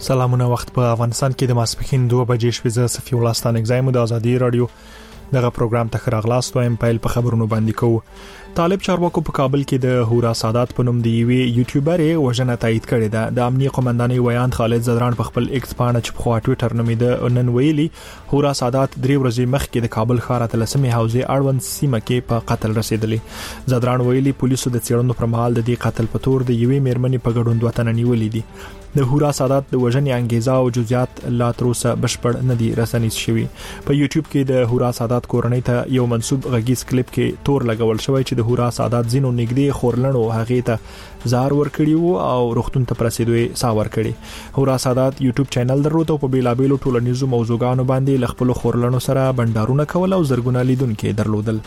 سلامونه وخت په افغانستان کې د ماسپخین 2 بجې شوې ز صفي ولستان اگزایم د ازادي رادیو دغه پروګرام ته خراغلاست وایم پایل په خبرونو باندې کوو. طالب چارواکو په کابل کې د هورا سادات په نوم دی یوې یوټیوبر وژنه تایید کړې ده. د امنیه قومندانۍ ویان خالد زدران په خپل ایکس پاڼه چې په ټوئیټر نومې د نن ویلي هورا سادات 3 ورځې مخکې د کابل ښار ته لسمې حوزې اړوند سیمه کې په قتل رسیدلې. زدران ویلي پولیسو د څېړنو پر مهال د دې قتل په تور د یوې میرمنې په ګډون 2 تنه نیولې دي. د هورا سادات د وژنې انګیزه او جزئیات لا تر اوسه بشپړ نه دي رسنیز شوی. په یوټیوب کې د هورا سادات کورنۍ ته یو منسوب غږیز کلیپ کې تور لګول شوی چې د هورا سادات زینو نږدې خورلنو هغه ته زار ور کړی او روختون ته پرسیدوي ساور کړی. هورا سادات یوټیوب چینل درلود او په بیلابېلو ټولنیزو موضوعاتو باندې لخپل خورلنو سره بندارونه کول او زرګونه لیدونکو درلودل.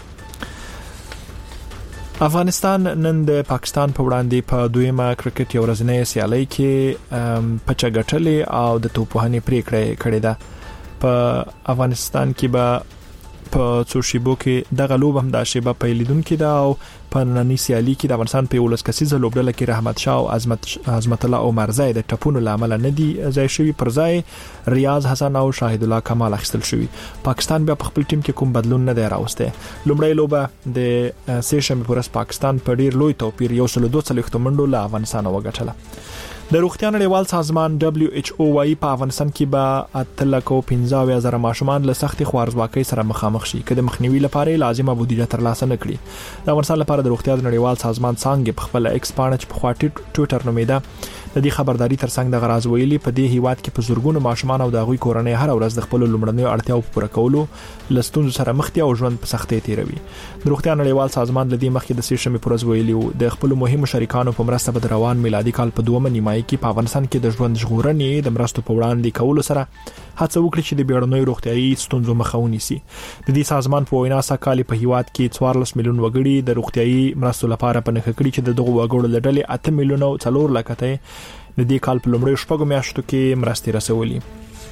افغانستان نن د پاکستان په وړاندې په دویمه کرکټ یو ورځنۍ سیالي کې پچا ګټلې او د توپوهنې پریکړه کړې ده. په افغانستان کې به په څوشيبو کې د غلوب هم د شیبه په لیدونکو دا او په نننی سیالي کې د افغانستان په ولس کسیزه لوبډله کې رحمت شاه او عظمت الله عمر زاید د ټپونو لامل نه دي ځای شوی پر ځای ریاض حسن او شاهد الله کمال اخیستل شوی. پاکستان بیا په خپل ټیم کې کوم بدلون نه دی راوسته. لومړی لوبه د سیشن پرس پاکستان په ډیر لوی توپیر 102 منډو له افغانستان وګټله. د روغتیا نړیوال سازمان WHO وايي په افغانستان کې به 315,000 ماشومان له سختي خوارزواکۍ سره مخامخ شي کله مخنیوي لپاره لازمه بودیجه ترلاسه نکړي. د افغانستان لپاره د روغتیا نړیوال سازمان څنګه په خپل ایکس پاڼه چې په ټوئیټر نومیده د دې خبرداري ترڅنګ د غراز ویلي په دې هیواد کې په زورګونو ماشومان او د غوي کورنۍ هر ورځ د خپل لومړنیو اړتیاو پوره کولو لستون سره مخ دي او ژوند په سختۍ تیروي. د روغتیا نړیوال سازمان لدی مخکې د سیشن پرز ویلي د خپل مهمو شریکانو په مرسته به روان میلادي کال په 2 نیمایي کې په افغانستان کې د ژوند ژغورنې د مرستو په وړاندې کولو سره هڅه وکړي چې د بیړنیو روغتيایي ستونزو مخه ونیسي. د دې سازمان په وینا سکهالی په هیواد کې 14 میلیون وګړي د روغتيایي مرستو لپاره په نخښه کړي چې د دغه وګړو لړلې 8 میلیون او 4 لک ته د دې کال په لومړۍ شپږو میاشتو کې مرستې رسولي.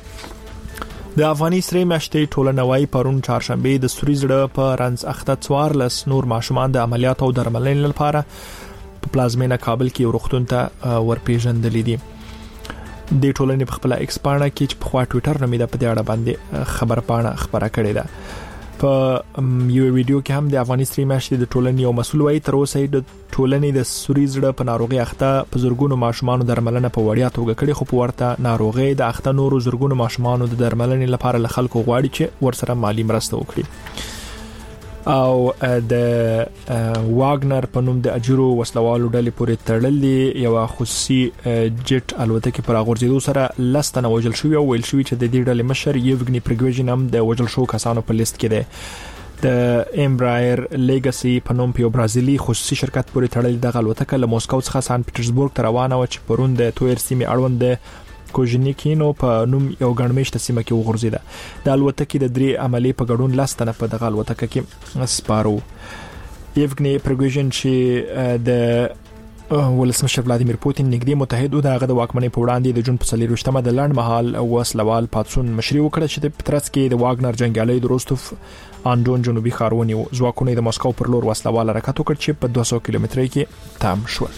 د افغاني سری میاشتې ټولنوي پرون چهارشنبه د سوري زړه په رنځ اخته 14 نور ماشومان د عملیات او درملنې لپاره په پلازمینه کابل کې ورختون ته ورپېژندل دي. د ټولنې په خپل ایکس پاڼه کې چې په ټوئیټر نومیده په دې اړه باندې خبر پاڼه خبره کړې ده. په یو ویډیو کې هم د افغاني سری میاشتې د ټولنې یو مسؤل وایي تر اوسه د ټولنې د سوري زړه په ناروغي اخته په زورګونو ماشومان درملنه په وړیا توګه کړې خو په ورته ناروغي د اخته نورو زورګونو ماشومان د درملنې لپاره له خلکو غواړي چې ورسره مالی مرسته وکړي. او د واګنر په نوم د اجرو وسلوالو ډلې پورې تړلې یو خصوصي جټ الوتکې پر غورځېدو سره لستنه وژل شوی او ویل شوی چې د دې ډلې مشر یوګنی پریګوژن هم د وژل شو کسانو په لیست کې دی. د امبرایر لیګاسي په نوم په برازیلي خصوصي شرکت پورې تړلې د الوتکه له موسکو څخه سان پیټرزبورګ ته روانه و چې پرون د تویر سیمې اړوند کوژنیکینو په نوم یو ګڼمېشته سیمه کې وغورځیده. د الوتکې د 3 عملی په ګډون لاستنه په دغه الوتکه کې سپارو. یوګنی پریګوژن چې د ولسمشر ولادیمیر پوتین نږدې متحد او دغه د واکمنۍ په وړاندې د جون په 24مه د لړن مهال وسلوال پاتسون مشري وکړه چې د پترس کې د واګنر جنگیالي د روستوف اندون جنوبي ښارونی ځواکونه د مسکو پر لور وسلوال حرکت وکړ چې په 200 کیلومترۍ کې تام شو.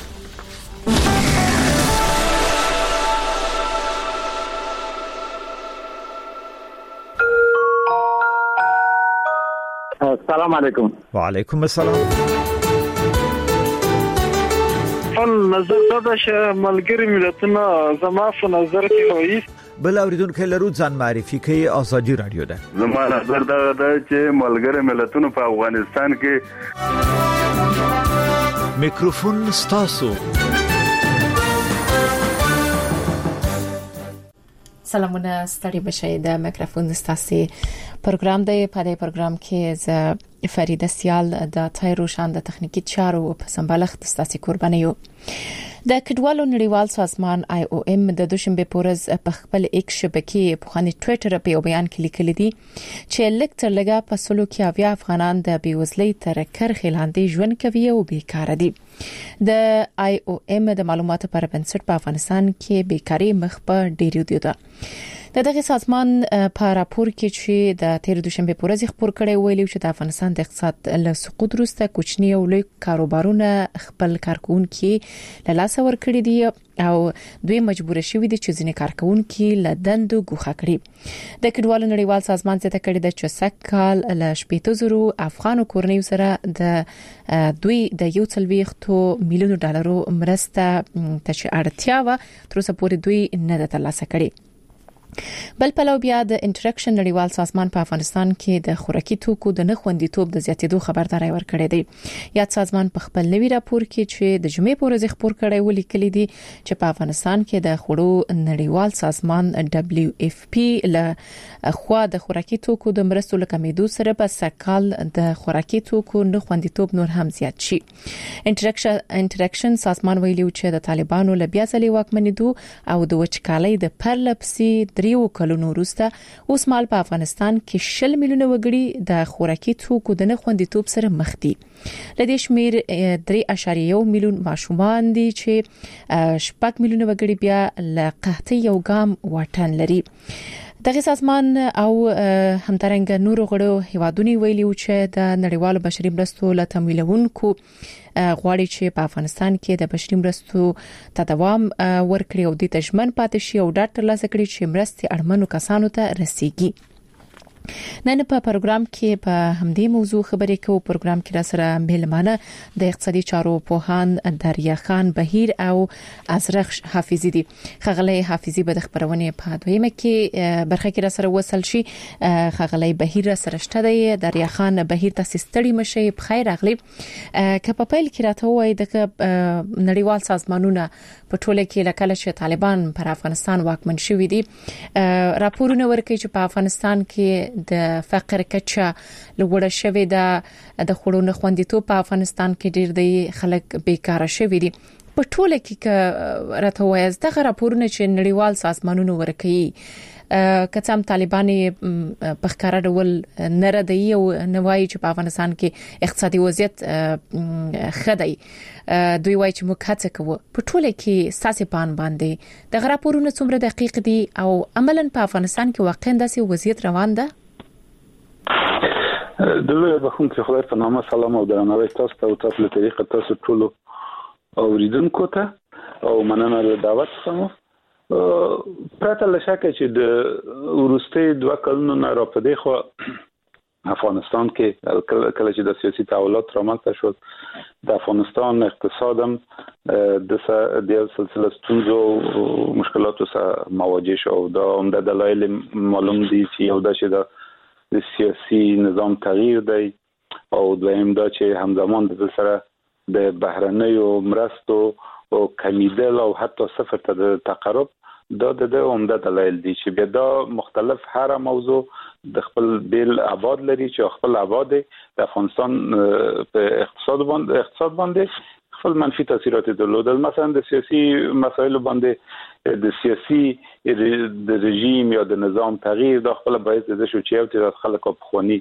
السلام علیکم. وعلیکم السلام. نظر دا چې ملګری ملتونه زما په نظر کې وایي بل اوریدونکو لرو ځان معرفي کوي ازادي رادیو ده. زما نظر دا چې ملګری ملتونه په افغانستان کې میکروفون ستاسو. سلامونه ستړي بشئ د میکروفون ستاسو پروګرام دی. په دې پروګرام کې ز فریده سیال د تایروشان د تخنیکی چارو په سمبالښت ستاسو قرباني یو. د کډوالو نړیوال سازمان IOM د دوشنبه پورز په خپل ایکس شبکې په خاني ټوئیټر په یو بیان کې لیکلي دي چې لکټر لګا په سلو کې اویا افغانان د بیوزلۍ تر کرخې لاندې ژوند کوي او بیکاره دي. د IOM د معلوماتو پر بنسټ په افغانستان کې بیکاری مخ په ډیریدو ده. دغه سازمان په راپور کې چې د 13 دوشنبه په ورځ خبر کړی ویلي چې د افغانستان د اقتصاد له سقوط وروسته کوچني او لوی کاروبارونه خپل کارکونکو له لاس ورکړي دي او دوی مجبور شوي دي چې ځینې کارکونکو له دندو ګوښه کړي. د کډوالو نړیوال سازمان څخه کړي د 60 ل 80,000 افغان کورنیو سره د دوی د $1.2 میلیون مرسته ته اړتیا و تر اوسه پورې دوی نه د ترلاسه کړي. بل پلو بیا د انټریکشن نړیوال سازمان په افغانستان کې د خوراکي توکو د نخوندیتوب د زیاتېدو خبرداري ورکړې ده. یاد سازمان په خپل نوي راپور کې چې د جمعې په ورځ خبر کړی ولیکلی دي چې په افغانستان کې د خوړو نړیوال سازمان WFP له خوا د خوراکي توکو د مرستو لکمېدو سره په سکهال د خوراکي توکو نخوندیتوب نور هم زیات شي. انټریکشن سازمان ویلي چې د طالبانو له بیا ځلې واکمنېدو او د وچکالۍ د پرلپسې 3 کلونو وروسته اوس مال په افغانستان کې 10 میلیونه وګړي د خوراکي توکو د نخوندیتوب سره مخ دي. لدې شمیر 3.1 میلیون ماشومان دي چې 8 میلیونه وګړي بیا له قحطۍ یو ګام واټن لري. دغه سازمان او همدارنګه نور غړو هیوادونی ویلي چې د نړیوالو بشري مرستو له تمویلونکو غواړي چې په افغانستان کې د بشري مرستو تداوم ورکړي او د تضمین پاتې شي او ډاټ ترلاسه کړي چې مرستې اړمنو کسانو ته رسیږي. نن په پروګرام کې په همدې موضوع خبرې کوو. پروګرام کې را سره مهلمانه د اقتصادي چارو پوهان دریا خان بهیر او ازرخ حافظي دي. خغلی حافظي به د خبرونه په دویمه کې برخه کې را سره وصل شي. خغلی بهیر را سره شته دی. دریا خان بهیر تاسو ستړي مشي په خیر اغلی. که په پیل کې راته وای د نړیوال سازمانونه په ټوله کې لکه چې طالبان پر افغانستان واکمن شوي دي راپورونه ورکوي چې په افغانستان کې د فقر کچه لوړه شوې ده. د خوړو نخوندیتوب په افغانستان کې ډېر دی خلک بیکاره شوي دي. په ټوله کې راته وایي دغه راپورونه چې نړیوال سازمانونه ورکوي کڅام طالبان په ښکارا ډول نه ردی او نوای چې په افغانستان کې اقتصادي وضعیت خدای دوی وایي چې موږ هڅه کوو. په ټوله کې ساسي پان باندې د راپورونه څومره دقیق دي او عملاً په افغانستان کې واقعا داسې وضعیت روان ده؟ دلته به کوم چې خدای په نامه سلام او درناوی تاسو ته او تاسو له طریقه تاسو ټول اوریدونکو ته او مننه له دعوت سمو. پرته له شکه چې د ورستي 2 کلونو نه را پدې خو افغانستان کې کله چې د سیاسي تحولات رامنځته شول د افغانستان اقتصادم د سلسله ستونزو او مشکلاتو سره مواجه شو. دا عمده دلایل معلوم دي چې یو د سیاسي نظام تغییر دی او دویم دا چې همزمان د سره د بهرنیو مرستو او کمیدل او حتی صفر ته د تقرب دا د عمده دلایل دي چې بیا دا مختلف هر موضوع د خپل بیل آباد لري چې خپل آباد د افغانستان په اقتصاد باندې خپل منفي تاثیرات درلودل. مثلا د سیاسي مسایلو باندې د سیاسي د رژیم یا د نظام تغییر د خپل باعث د شو چې یو تر خلکو په خونی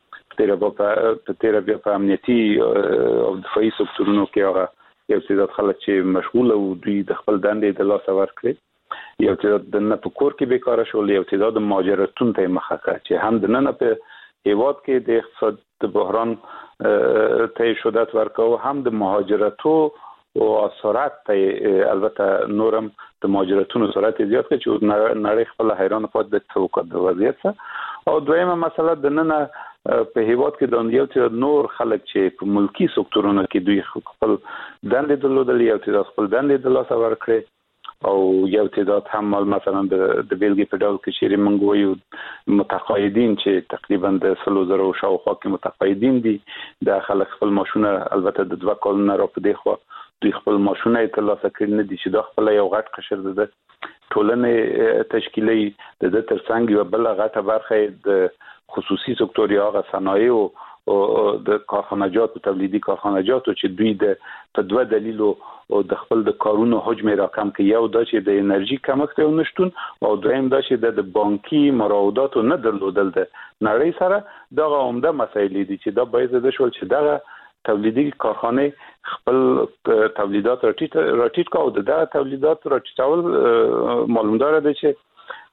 تیر بیا په امنیتي او دفاعي سکتورونو کې هغه یو څه خلک چې مشغول او دوی د خپل دندې د لاس ورکړي. یو څه د نه په کور کې بیکاره شول. یو څه د مهاجرتون ته مخه کړ چې هم د نه په هیواد کې د اقتصاد بحران ته شدت ورکو هم د مهاجرتو او سرعت ته البته نورم د مهاجرتونو سرعت زیات کړي چې نړۍ خپل حیران پات د توقع د وضعیت سره. او دویمه مسله د نه په هیواد کې د یو څه نور خلک چې په ملکی سکتورونو کې دوی خپل دندې درلودل یو څه خپل دندې د لاس ورکړي او یو تعداد هم مثلا د بیلګې په ډول کې شری منګوي متقاعدین چې تقریبا د 100,000 شاوخوا کې متقاعدین دي. د خلک خپل ماشونه البته د 2 کلونو را په دی خو دوی خپل ماشونه ترلاسه کړي نه دي چې د خپل یو غټ قشر د ټولنې تشکیلي د ترڅنګ یو بل غټه برخه د خصوصي سکتور یا صنایع او د کارخانجات او تولیدي کارخانجات چې دوی د په 2 دلیلو او د خپل د کارونو حجم راکم کې یو د چې د انرژي کمښت او نشټون او دویم د چې د بانکي مراودات نه درلودل د نړۍ سره دغه عمده مسایل دي چې دا باید د شول چې دغه تولیدي کارخانه خپل تولیدات راټیټ کا او دغه تولیدات راټیټول معلومدار دی چې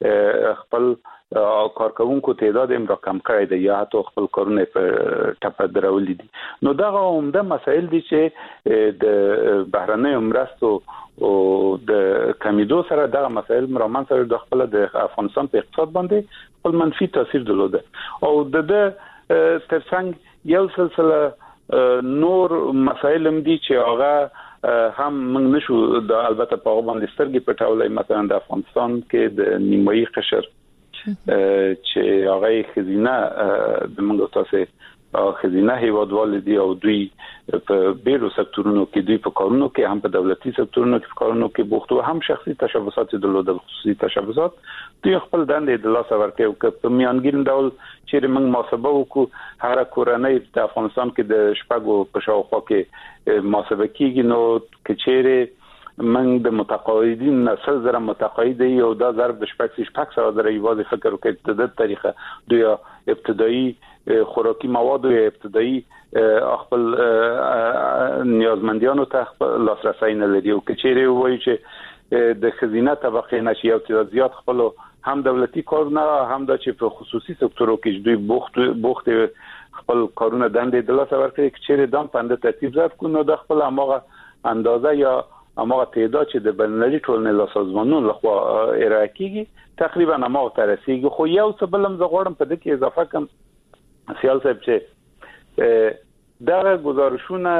خپل کارکونکو تعداد هم را کم کړی دی یا حتی خپل کارونه په ټپه درولې دي. نو دا عمده مسایل دي چې د بهرنۍ مرستو او د کمیدو سره دغه مسایل مرامن سره د خپل د افغانستان په اقتصاد باندې خپل منفي تاثیر درلوده او د ترڅنګ یو سلسله نور مسایل هم دي چې هغه هم موږ نشو د البته په باندې سترګې پټولای. مثلا د افغانستان کې د نیمایي قشر چې هغه خزینه د موږ تاسو خزینه هیوادوال دي او دوی په بیرو سکتورونو کې دوی په کارونو کې هم په دولتي سکتورونو کې کارونو کې بوختو هم شخصي تشبثات درلودل خصوصي تشبثات دوی خپل دندې د لاس ورکړي او په میانګین ډول چې موږ محاسبه وکړو هر کورنۍ د افغانستان کې د شپږو په شاوخوا کې محاسبه کیږي نو کچېره من د متقاعدین نسل زره متقاعد یو دا ضرب د شپږ سره درې واځي فکر وکړي د طریقه دوی ابتدایي خوراکي مواد او ابتدایي خپل نیازمندیانو ته لاسرسي نه لري او کچېره وایي چې د خزینه طبقه نشي او زیات خپل هم دولتي کارونه هم د چې په خصوصي سکتورو کې دوی بوخت خپل کارونه دندې د لاس ورکړي کچېره دام پنده ترتیب ځات کو نو د خپل اماغه اندازه یا اماغه تعداد چې د بنلري ټولنې له سازمانونو لخوا ارائه کیږي تقریبا اماغه ترسيږي خو یو څه بلم زغړم په دې کې اضافه کوم سیال صاحب چې دا گزارشونه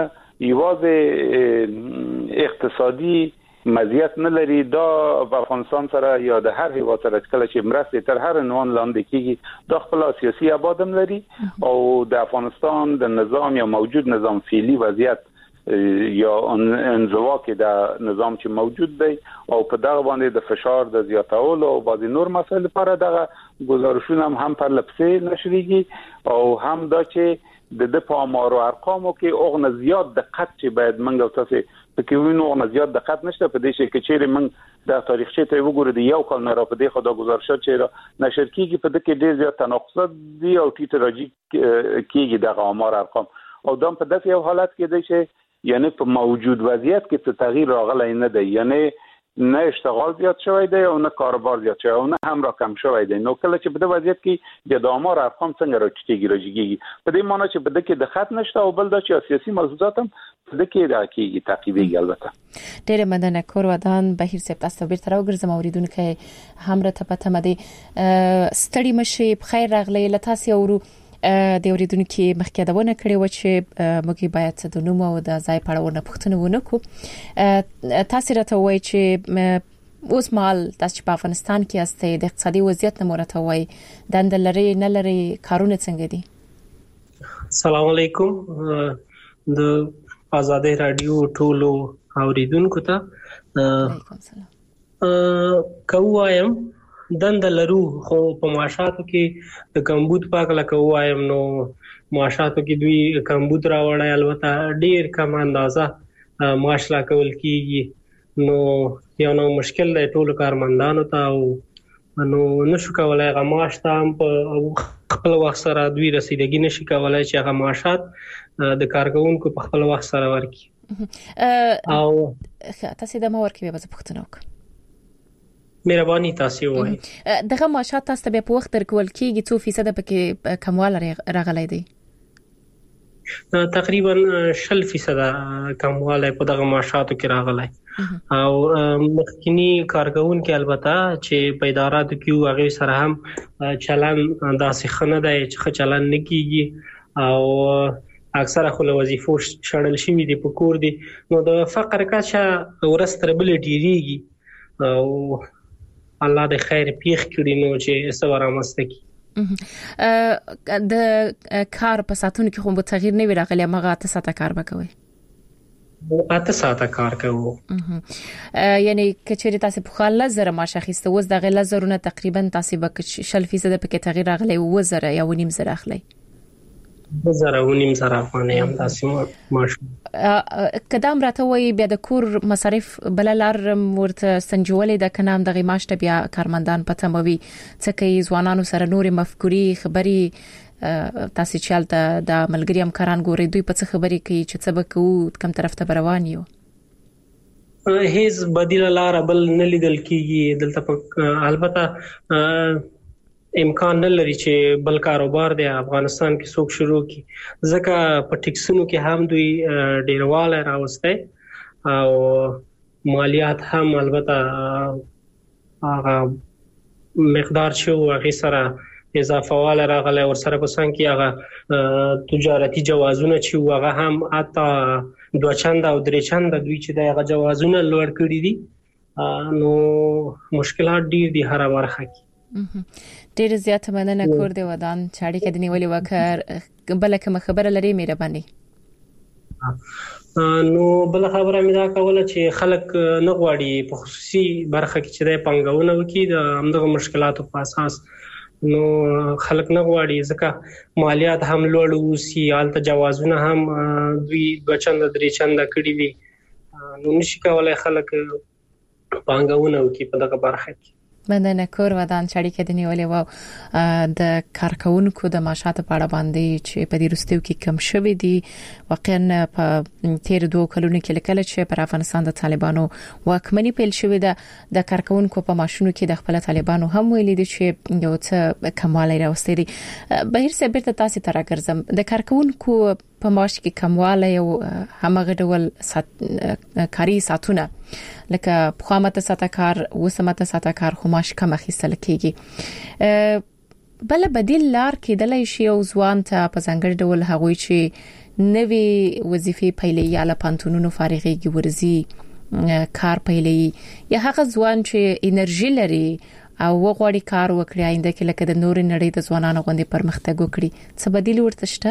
یوازې اقتصادي مزیت نه لري دا په افغانستان سره یا د هر هیواد سره کله چې مرستې تر هر عنوان لاندې کیږي د خپل سیاسي ابادم لري او د افغانستان د نظام یا موجود نظام فعلی وضعیت یا انزوا کې د نظام چې موجود دی او په دغه باندې د فشار د زیاتولو او بعضی نور مسایل لپاره دغه گزارشونه هم پر لپسې نشریږي او هم دا چې د په امارو ارقامو کې اوغنه زیات دقت چې باید منګو تاسو پکې وینو اوغنه زیات دقت نشته په دې شي کې چې من د تاریخچه ته وګورئ د یو کال نه را په دې خدا گزارشات چې نشر کیږي په دې کې ډیر زیات تناقضات دي او ټیټ راځي کیږي د امار ارقام او دا په داسې یو حالت کې دی چې یعنی په موجود وضعیت کې څه تغییر راغلی نه دی یعنی نه اشتغال زیات شوی دی او نه کاروبار زیات شوی او نه هم را کم شوی دی نو کله چې په دې وضعیت کې د امار ارقام څنګه راټیټیږي په دې معنی چې په دې کې د خط نشته او بل د سیاسي ملحوظات هم په دې کې راکېږي تعقیبېږي البته ډېر مننه کور ودان بهیر صاحب تاسو بیرته راوګرځم اوریدونکو هم را ته پته مده ستړي مشي بخیر راغلی لتاسي اورو د اوریدونکو مخکېدونه کړي و چې موږ باید د نوم او د ځای پړاوونه پښتنه ونه کو تاسو راته وایي چې اوس مال تاسو په افغانستان کې استه د اقتصادي وضعیت نه مرته وایي د لری نه لری کارونه څنګه دي؟ السلام علیکم د آزادې رادیو ټولو اوریدونکو ته وعلیکم السلام کووایم دند لرو خو په معاشاتو کې د کمبود پاک لکه وایم نو معاشاتو کې دوی کمبود راوړای البته ډیر کم اندازه معاش لا کول کیږي نو یو نو مشکل دی ټول کارمندانو ته او نو نشو کولای هغه معاش ته په خپل وخت سره دوی رسیدګي نشي کولای چې هغه معاشات د کارګونکو په خپل وخت سره ورکړي او تاسو د مور کې به پښتنو وک مهرباني تاسو وایي دغه معاشات تاسو به په وخت درکول کیږي 2% پکې کموال راغلی دی تقریبا 60% کمواله په دغه معاشاتو کې راغلی او مخکینی کارګون کې البته چې په اداراتو کې هغه سره هم چلن داسې خنه دی چې چلن نه کیږي او اکثره خو له وظیفو شړل شوی دي په کور دي نو د فقر کچه ورستربلټیږي او الله د خیر پیښ کړي نو چې سوار رامسته کی د کار په ساتونو کې کوم تغییر نه راغلی مغه تاسو ته کار وکوي اته ساعته کار کوو یعنی کچېری تاسو په خاله زره ما شخصته وز د غل زرونه تقریبا تاسو به 60% پکې تغییر راغلی و زره یا ونیم زره اخلي زره ونیم زره افغاني هم تاسو ماشو قدم راته وي بیا د کور مصارف بللار ورته سنجولې د کنام دغه ماشته بیا کارمندان پته موي څه کوي ځوانانو سره نور مفکوري خبري تاسو چالت د ملګری همکاران ګوري دوی په څه خبري کوي چې څه به کوو کوم طرف ته روان یو هیڅ بدیل لار بل نه لیدل کیږي دلته البته امکان نه لري چې بل کاروبار دی افغانستان کې څوک شروع کی ځکه په ټیکسونو کې هم دوی ډیرواله راوستي او مالیات هم البته هغه مقدار چې هغه سره اضافه واله راغله ور سره په څنګه کې هغه تجارتي جوازونه چې هغه هم اته 2 چنده او 3 چنده دوی چې دغه جوازونه لوړ کړی دي نو مشکلات ډیر دي هر برخه کې ډیر زیات مننه کور دی ودان چاړي کې د نیولې وکړ بل کوم خبره لري مهرباني نو بل خبره مې دا کوله چې خلک نه غواړي په خصوصي برخه کې چې د پنګاونه وکړي د همدغه مشکلاتو په اساس نو خلک نه غواړي ځکه مالیات هم لوړ وسی حالت جوازونه هم دوی 2 چنده 3 چنده کړی دي نو نشي کولای خلک پنګاونه وکړي په دغه برخه کې مننه کور ودان چاړي کې د نیولې و د کارکونکو د معاشاتو په اړه باندې چې په دې وروستیو کې کم شوې دي واقعا په تیر 2 کلونو کې لکه چې پر افغانستان د طالبانو واکمنۍ پیل شوې ده د کارکونکو په معاشونو کې د خپل طالبانو هم ویلي دي چې یو څه کموالی راوستي دي بهر څه بیرته تاسو ته راګرځم د کارکونکو په معاش کې کموالی او همغه ډول کاری ساتونه لکه خامته ساتکار وسمته ساتکار خو معاش کم اخیستل کیږي بل بدیل لار کېدلای شي او ځوان ته په ځانګړي ډول هغوی چې نوې وظیفې پیلې یا له پانتونونو فارغېږي ورزي کار پیلې یا هغه ځوان چې انرژي لري او وغوړي کار وکړي آینده کې لکه د نور نړۍ د ځوانانو غوندي پرمختګ وکړي څه بدیل ورته شته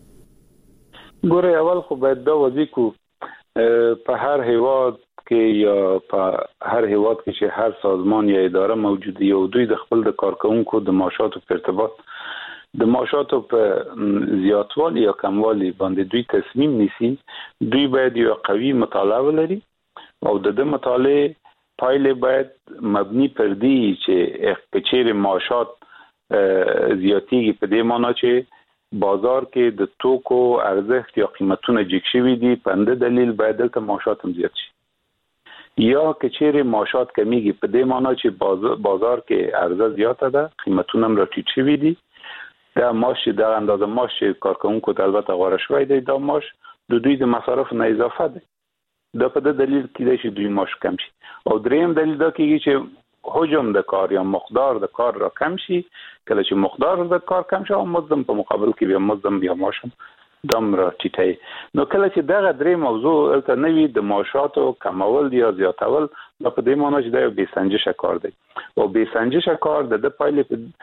ګوره اول خو باید دا وظیفه په هر هیواد کې یا په هر هیواد کې چې هر سازمان یا اداره موجود دی او دوی د خپل د کارکونکو د معاشاتو په ارتباط د معاشاتو په زیاتوالي یا کموالي باندې دوی تصمیم نیسي دوی باید یو قوي مطالعه ولري او د مطالعه پایله باید مبني پر دې چې کچېره معاشات زیاتیږي په دې معنی چې بازار کې د توکو ارزښت یا قیمتونه جګ شوي دي په اند دلیل باید د معاشات هم زیات شي یا کچېره معاشات کمیږي په دې معنی چې بازار کې ارزښت زیاته ده قیمتونه هم راټیټ شوي دي دا معاش د اندازه معاش کارکونکو ته البته غوړه شوی دی دا معاش د دوی د مصارف نه اضافه ده دا په دلیل کې دی چې دوی معاش کم شي او دریم دلیل دا کېږي چې حجم د کار یا مقدار د کار را کم شي کله چې مقدار د کار کم شي او مزدم په مقابل کې بیا مزدم بیا معاشم دم را ټیټي نو کله چې دغه درې موضوع الته نوي د معاشاتو کمول یا زیاتول په دې معنی چې دا به سنجش کار دی او به سنجش کار د پایلې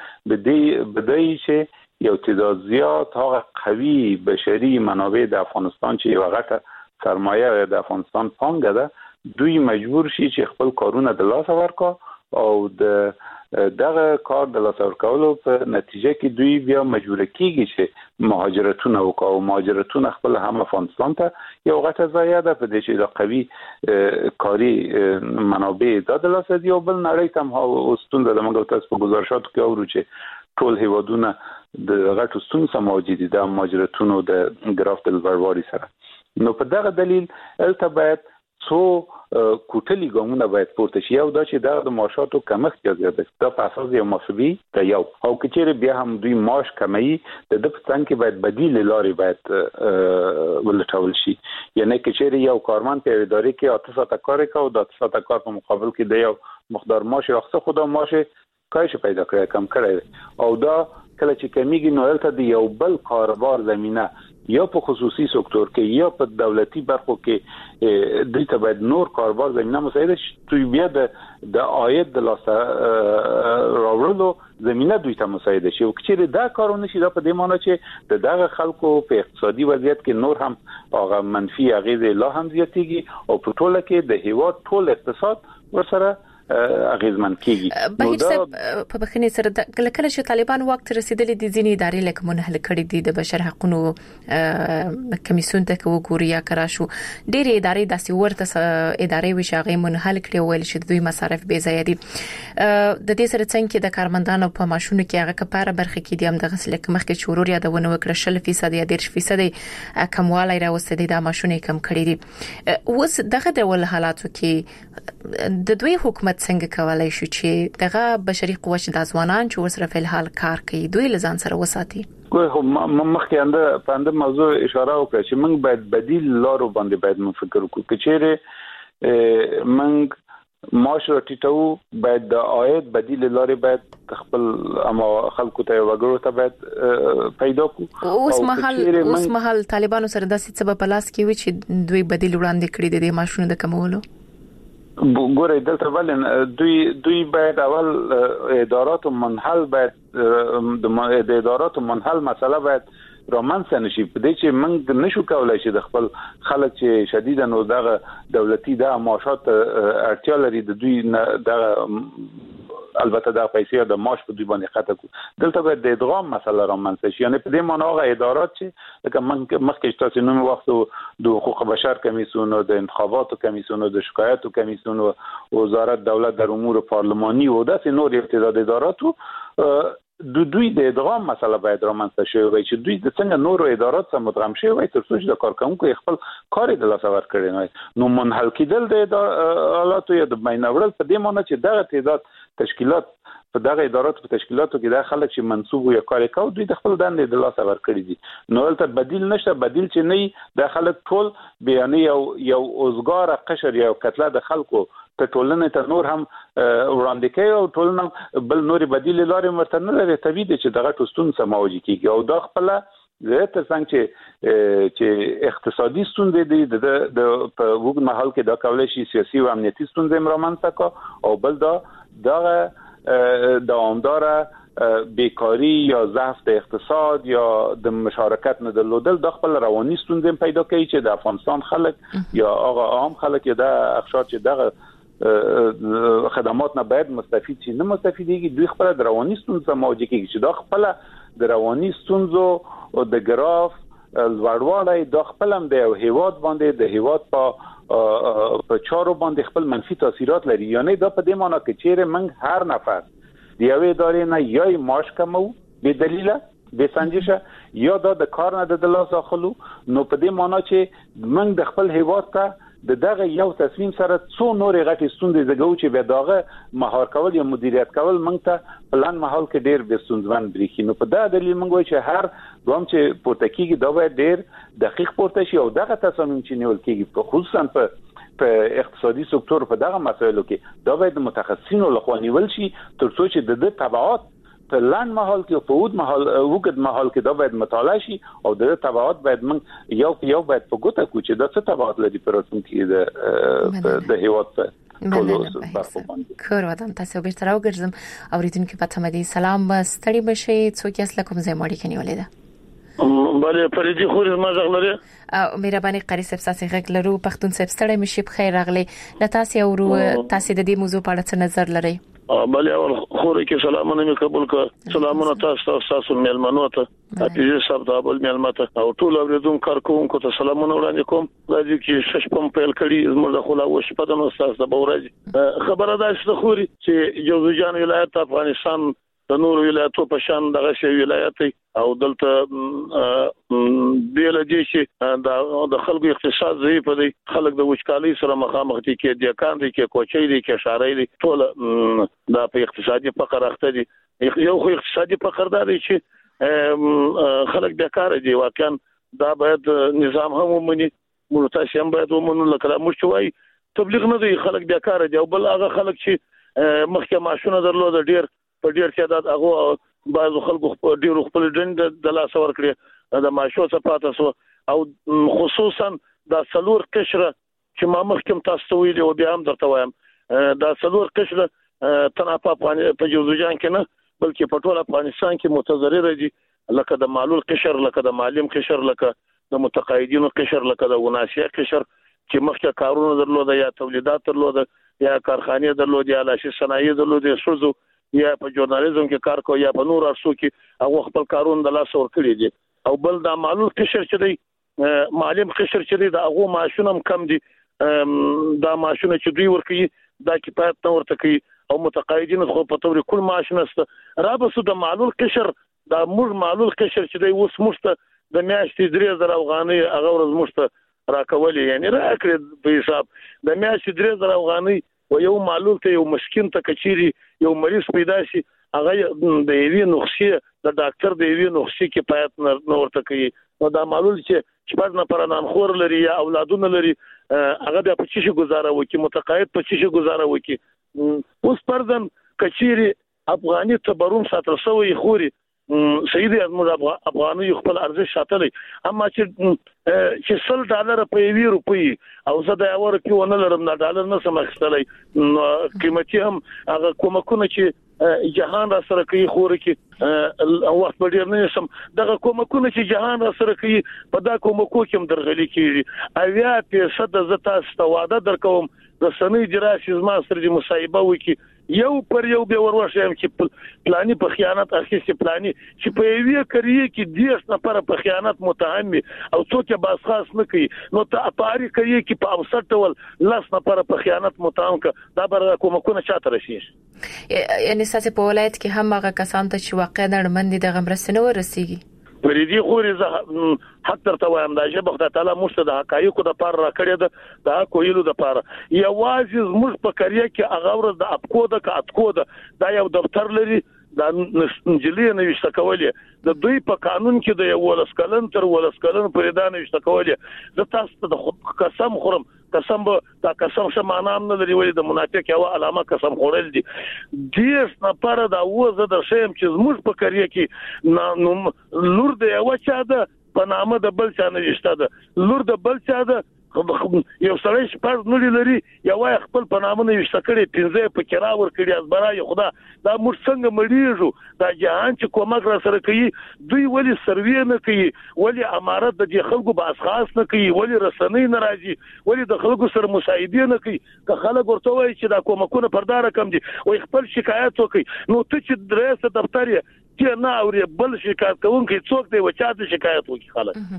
بدای چې یو تعداد زیات هغه قوي بشري منابع د افغانستان چې یو غټه سرمایه د افغانستان پانګه ده دوی مجبور شي چې خپل کارونه د لاس ورکا او دغه کار د لاس ورکولو په نتیجه کې دوی بیا مجبور کیږي چې مهاجرتونه وکړي او مهاجرتونه خپل هم افغانستان ته یو غټه ضایعه ده په دې چې د قوي کاری منابع د لاس دی او بل نړۍ ته هم اوستون د موږ تاسو په گزارشاتو کې اورو چې ټول هیوادونه د غټو ستونزو سره مواجه دي د مهاجرتونو د ګراف د لوړوالي سره نو په دغه دلیل الته باید څو کوټلي ګامونه باید پورته شي او دا چې د معاشاتو کمښت یا زیاتښت د په اساس یو مسوي ته یو او کچېره بیا هم دوی معاش کمي د پښتون کې باید بدیل لارې باید ولټول شي یعنی کچېره یو کارمند په ادارې کې 8 ساعته کار کوي او د 8 ساعته کار په مقابل کې د یو مقدار معاش یا څه خدا معاش کاش پیدا کړی کم کړی او دا کله چې کمیږي نو البته د یو بل کاروبار زمينه یا په خصوصي سکتور کې یا په دولتي برخو کې د دې باید نور کاروبار زمينه مساعده شي بیا د عاید د لاسه راوړلو زمينه دوی ته مساعده شي او چې دا کارونه شي دا په دې معنی چې دغه خلکو په اقتصادي وضعیت کې نور هم هغه منفي اغیزه لا هم زیاتېږي او په ټوله کې د هیواد ټول اقتصاد ورسره اغیزمن کیږي. بهیر صاحب په بخښنې سره کله چې طالبان وخت رسیدلې دي ځینې ادارې لکه منحل کړي دي د بشر حقوقو کمیسیون ته وګوري یا کراشو ډېرې ادارې داسې ورته ادارې وشاغې منحل کړي ویل چې دوی مصارف بې ځای دي. د دې سره څنګه د کارمندانو په ماشونو کې هغه کفاره برخه کې دي هم د غسل مخکې شورور یادونه وکړه 10% یا 10% کموالی راوستي د ماشونو کم کړي دي. اوس دغه ډول حالاتو کې د دوی حکومت څنګه کولای شي چې دغه بشري قوت د ځوانان چې ورسره په حال کار کوي دوی لزان سره وساتي؟ مخکې په اند موضوع اشاره وکړه چې موږ باید بدیل لارو باندې باید فکر وکړو. کچېره موږ معاش ټیټو باید د عاید بدیل لارې باید خپل اما خلکو ته وګړو ته باید پیدا کو. اوس مهال طالبانو سره داسې څه په لاس کې وي چې دوی بدیل وړاندې کړي دي د ماشونو د کمولو. ګورې دلته ولې دوی باید اول ادارات منحل باید د ادارات منحل مسله باید رومانس نشي په دې چې موږ نشو کولای چې د خپل خلک چې شدیدا نو دغه دولتي د معاشات اړتیا لري د دوی دغه البته د پیسې د معاش په دوی باندې خطا کو. دلته باید د ادغام مسله رومانس شي. یعنی په دې معنی هغه ادارات چې لکه مخکې تاسو نوم وخت د حقوق بشر کمیسیون او د انتخاباتو کمیسیون او د شکایاتو کمیسیون او وزارت دولت در امور پارلمانی او داسې نور ابتداد اداراتو دوی د ادغام مسله باید رومانس شي وي چې دوی د څنګه نورو ادارات سره مدغم شي وي تر څو چې د کارکونکو خپل کار د لاس ور کړي نو منحل کېدل د حالاتو یا د بیناورل په دې معنی چې دغه تعداد تشکیلات په دغه ادارات په تشکیلاتو کې د خلک چې منسوب وي کار کوي دوی د خپل دندې د لاس ور کړي دي نو ولته بدیل نشته. بدیل چې نه د خلک ټول بیان یو اوزګار قشر یو کتله د خلکو ته ټولنه ته نور هم وړاندې کوي او ټولنه بل نور بدیل لارې مرته نه لري. طبيعي دي چې دغه ټوستون سماوي کیږي او دا خپل زه څنګه چې اقتصادي ستونزې دي د په وګړو محل کې دا کولای شي سیاسي او امنیتي ستونزې مرامنځته کا او بل دا دوامداره بیکاری یا ضعف د اقتصاد یا د مشارکت نه درلودل د خپل رواني ستونزې پیدا کوي چې د افغانستان خلک یا هغه عام خلک یا د اقشار چې دغه خدمات نه باید مستفید شي نه مستفیدېږي دوی خپل د رواني ستونزې مواجه کیږي چې دا خپل د رواني ستونزو او د ګراف لوړوالی د خپل هم د هیواد باندې د هیواد په چارو باندې خپل منفي تاثیرات لري. یعنی دا په دې معنی کې چې موږ هر نفر د یوې ادارې نه یا معاش کمو به دلیل به سنجشه یا د کار نه د لاس اخلو نو په دې معنی چې موږ د خپل هیواد ته دغه یو تصمیم سره څو نورې غټې ستونزې زګو چې به داغه مهار کول یا مدیریت کول موږ ته پلان محل کې ډېر به ستونزمن بریښي. نو په دا دلیل موږ وایو چې هر ګام چې پورته کیږي دا باید ډېر دقیق پورته شي او دغه تصامیم چې نیول کیږي خصوصا په اقتصادي سکتور په دغه مسایلو کې دا باید متخصصینو لخوا نیول شي تر څو چې د تبعات په لاند محل کې په وګد محل وګد محل کې دا باید مطالعه شي او د تبعات باید موږ یو باید په ګوته کو چې دا څه تبعات لري پر راتلونکي د هیواد په کور ودان تاسو به تر وګرځم اوریدونکو په تمدي سلام ستړي بشي څوک یې لکم زې مړی کني ولیدا بله فریدي خوري ما زغلره مهرباني قاری صاحب تاسو غږ لرو پښتون صاحب ستړي مشي په خیر راغلي لتاسو ورو تاسو د دې موضوع په اړه څه نظر لري؟ بله اول خوري کې سلامونه مې قبول کړ سلامونه تاسو مېلمنو ته اپیزه صاحب ته بل مېلمه ته او ټول اوریدونکو کارکونکو ته سلامونه وړاندې کوم راځي چې شش پم پیل کړي زموږ د خلا وش په دنو تاسو د بورځ خبره ده چې خوري چې جوزجان ولایت افغانستان د نور ولایتو په شان دغه شی ولایت او دلته بیل دي چې د خلکو اقتصاد ضعیف دی خلک د وچکالۍ سره مخامخ دي کې د کاندي کې کوچي دي کې شارې دي ټول د په اقتصادي فقر اخته دي یو خو اقتصادي فقر دی چې خلک بیکاره دي واقعا دا باید نظام هم ومني ملتاش هم باید ومنو لکه مشوي تبلیغ نه دی خلک بیکاره دي او بل هغه خلک چې مخکې ماشونه درلود په ډیر تعداد هغه بعض خلکو ډیر خپل ډند د لاس ور کړی د ماشو څخه پاتې سو او خصوصا د سلور قشره چې ما مخکم تاسو ویلو او بیا هم درته وایم د سلور قشره تنه په جوزجان کې نه بلکې په ټول افغانستان کې متضرر دي لکه د معلول قشر لکه د معلم قشر لکه د متقاعدینو قشر لکه د وناسیه قشر چې مخکې کارونه درلود یا تولیدات درلود یا کارخانه درلودي یا لاشي صنایع درلودي سوزو یا په ژورنالیزم کې کار کوي یا په نور ارسو کې هغه خپل کارونه د لاس ور کړی دي او بل د معلول قشر چې دی معلم قشر چې دی د هغه معاشونه کم دي دا معاشونه چې دوی ورکوي دا کفایت نه ورته کوي او متقاعدین خو په تور کل معاشونه است را بسو د معلول قشر دا موږ معلول قشر چې دی اوس مشته د میاشتې 3000 افغانۍ هغه ورځ مشته راکولې یعنی راکړي په حساب د میاشتې 3000 افغانۍ او یو معلول ته یو مسکین ته کچيري یو مریض پیدا شي هغه د ایوی نقشې د ډاکټر د ایوی نقشې کې پات نه ورته کوي نو دا معلول چې شپږ نفر نامخور لري یا اولادونه لري هغه د پچی شي گزاره وکي متقاعد پچی شي گزاره وکي اوس پردن کچيري افغاني تبرون ساتل سوی خوري سیدی افغاني خپل ارزښت ساتلې اما چې $100 په €1 او زه د اور کې ونه لرم نه ډالر نه سم اخستلې قیمتي هم هغه کومکونه چې جهان را سره کوي خور کې وخت په ډیر نه سم دغه کومکونه چې جهان را سره کوي په دا کومکو کې هم درغلي کیږي 80% زتا استواده درکوم د سنې جراشي زما سره د مصايبه وکي یو پر یو به وروښیم چې پلاني په خیانت اخیستي پلاني چې په یوه کریه کې 10 نفر په خیانت متهم او څوک باس خاص نه کوي نو ته اپاري کریه کې په اوسط ډول 10 نفر په خیانت متهم دا بر کومکونه چاته راشي یعنی ساسه په ولایت کې هم هغه کسان ته چې واقع نړمن دي د غمرسنه ورسیږي پرېدي خوري زه حق ترته وایم دا چې بخدا تعالی مشته د حقایقو د پار را کړی دا کویلو د پار یوازې موږ په کریه کې هغه ورځ د اپکو د کاتکو دا یو دفتر لري دا انجلي نه وشته کولې د دوی په قانون کې د یو ولسکلن تر ولسکلن پرې دا نه وشته کولې د تاسو د قسم خورم قسم دا قسم څه معنا نه لري ولې د منافق یو علامه قسم خورل دي 10 نفر دا وزه د شیم چې موږ په کریه کې لور د یو چا ده په نامه د بل چا نه وشته ده لور د بل چا ده یو سړی شپږ نړۍ لري یو خپل په نامه نه وشته کړي 15 په کرا ور کړي از برای خدا دا موږ څنګه مړیږو دا جهان چې کومک را سره کوي دوی ولی سروي نه کوي ولی امارت د خلکو په اساس نه کوي ولی رسنۍ ناراضي ولی د خلکو سره مساعده نه کوي که خلک ورته وایي چې دا کومکونه پردار کم دي او خپل شکایت وکړي نو ته چې درسه دفتر چې نه اوري بل شکایت کوونکی څوک دی و چا د شکایت وکړي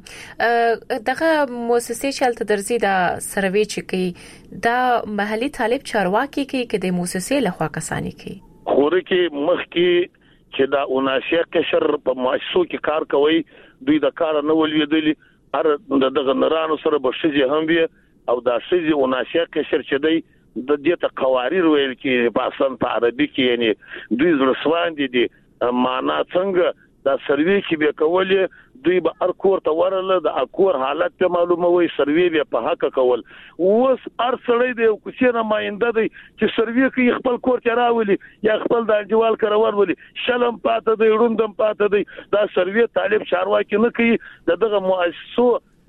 خلک دغه مؤسسې چلته درځي دا سروي چې کوي دا محلي طالب چارواکي کوي کې د مؤسسې لخوا کسانی کوي خوري کې مخ کې چې دا اوناشیا قشر په مؤسسو کې کار کوي دوی د کار نه ولېدلی هر دغه نرانو سره بشجه هم وي او دا شجه اوناشیا قشر چې دی د دې ته قواریر ویل کې په اصل په عربي کې یعنی دوی زړسوان دي معنا څنګه دا سروي چې به کولې دوی به ارکور ته ورله د اکور حالت ته معلوموي سروي به په حق کول اوس ارسړې دی کوڅه ماینده دی چې سروي کې خپل کور ته راولي یا خپل د انجوال کرور ولي شلم پاته دی روندم پاته دی دا سروي طالب چارواکي نه کوي دغه مؤسسو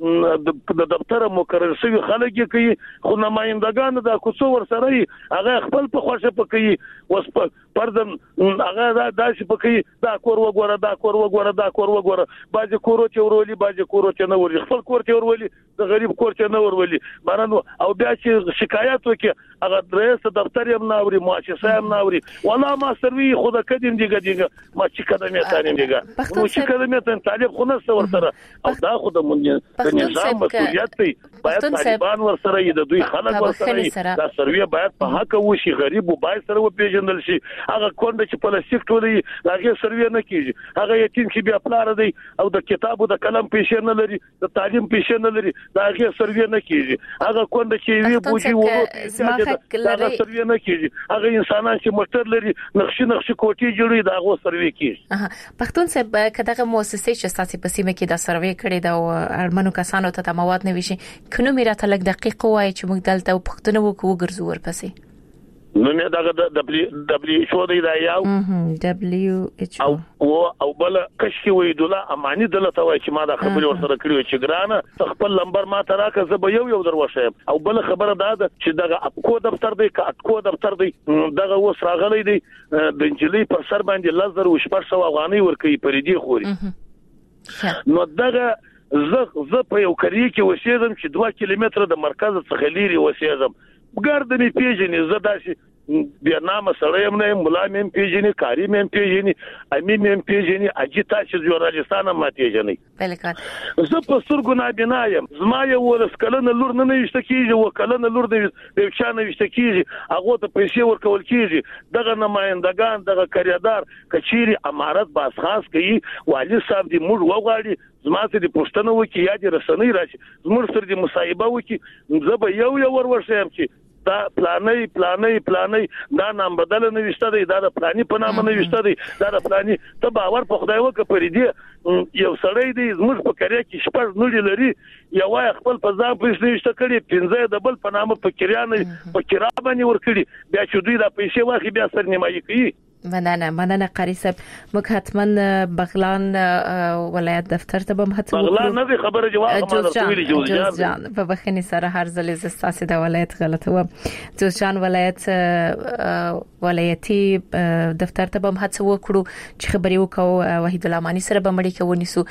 د دفتر مقرر شوی خلک کوي خو نمائندگان د کوڅو ور سره هغه خپل په خوښه پکې وس پردم هغه داسې پکې دا کور وګوره دا کور وګوره دا کور وګوره باج کورو چې ورولي باج کورو چې نه ورولي خپل کور چې ورولي د غریب کور چې نه ورولي بارانو او بیا چې شکایت وکي هغه رئیس دفتر یې نه اوري مؤسسه یې نه اوري والله ما سروي خود کدیم دیګه ما چې کدمه تانیم دیګه نو چې کدمه تان طالب خو نه ور سره او دا خود مونږ د نظام مسؤلیت دی باید طالبان ور سره د دوی خلک ور سره دا سروي باید په حق وشي غریب باید سره پیژندل شي هغه کونډه چې پلاستیک ټولې هغه سروي نه کیږي هغه یتیم چې بیا پلار دی او د کتابو د قلم پېښه نه لري د تعلیم پېښه نه لري دا هغه سروي نه کیږي هغه کونډه چې وی بوجي وو دا سروي نه کیږي هغه انسانان چې موټر لري نقشې کوټي جوړي دا هغه سروي کیږي پښتون صاحب کداغه مؤسسې چې تاسو په سیمه کې دا سروي کړی دا ارمنو کسانو ته مواد نه وشي کنو میرا تلک دقیق وای چې موږ دلته پښتون وکړو ګرځو ورپسې نو نه دا دبليو شو دی دا یو WHO او بل کشکی وې دوله اماني دلته وای چې ما دا خبرې ورسره کړې چې ګرانه خپل نمبر ما تراکه زه به یو دروښم او بل خبره ده چې دغه اپکو دفتر دی کاتکو دفتر دی دغه وس راغلی دی د انجلي پر سر باندې لزر او 400 افغانۍ ورکې پرېدي خوري نو دغه زه په یو کریه کې وسیږم چې 2 کیلومتره د مرکز څخه لري وسیږم ګرد می پیژنې زه داسې بیا نامه سړی هم نه ملا مې پیژنې کاری مې پیژنې امي مې پیژنې اجي تاسو ژورنالستان ما پیژنې بلکې زه په سترګو نابینا یم زما یو ورس کلنه لور نه نشته کیږي و کلنه لور د یو چا نه نشته کیږي هغه ته پیسې ورکول کیږي دغه نمائندگان دغه کاریدار کچيري امارت باس خاص کوي والي صاحب دې موږ وغواړي زما ته د پښتنو وکي یا د رسنۍ راشي زموږ سره د مصايبه وکي زه به یو ورشم چې دا پلاني دا نام بدل نه وشته دی دا د پلاني په نامه نه وشته دی دا د پلاني ته باور په خدای وکړه پرې دی یو سړی دی زموږ په کړیا کې شپږ نړۍ لري یو خپل په ځان پیسې نشته کړي 15 د بل په نامه په کریانه په کرا باندې ور کړی بیا چې دوی د پیسې واخی بیا سر نیمایي کوي مننه قاری صاحب موږ حتما بغلان ولایت دفتر ته به هڅه وکړو بغلان نه خبره جواب ما جوزجان په بخښنې سره هر ځل زستاسې د ولایت غلطه و جوزجان ولایتي دفتر ته به هڅه وکړو چې خبري وکړو وحید الله مانی سره به مړی کوو نیسو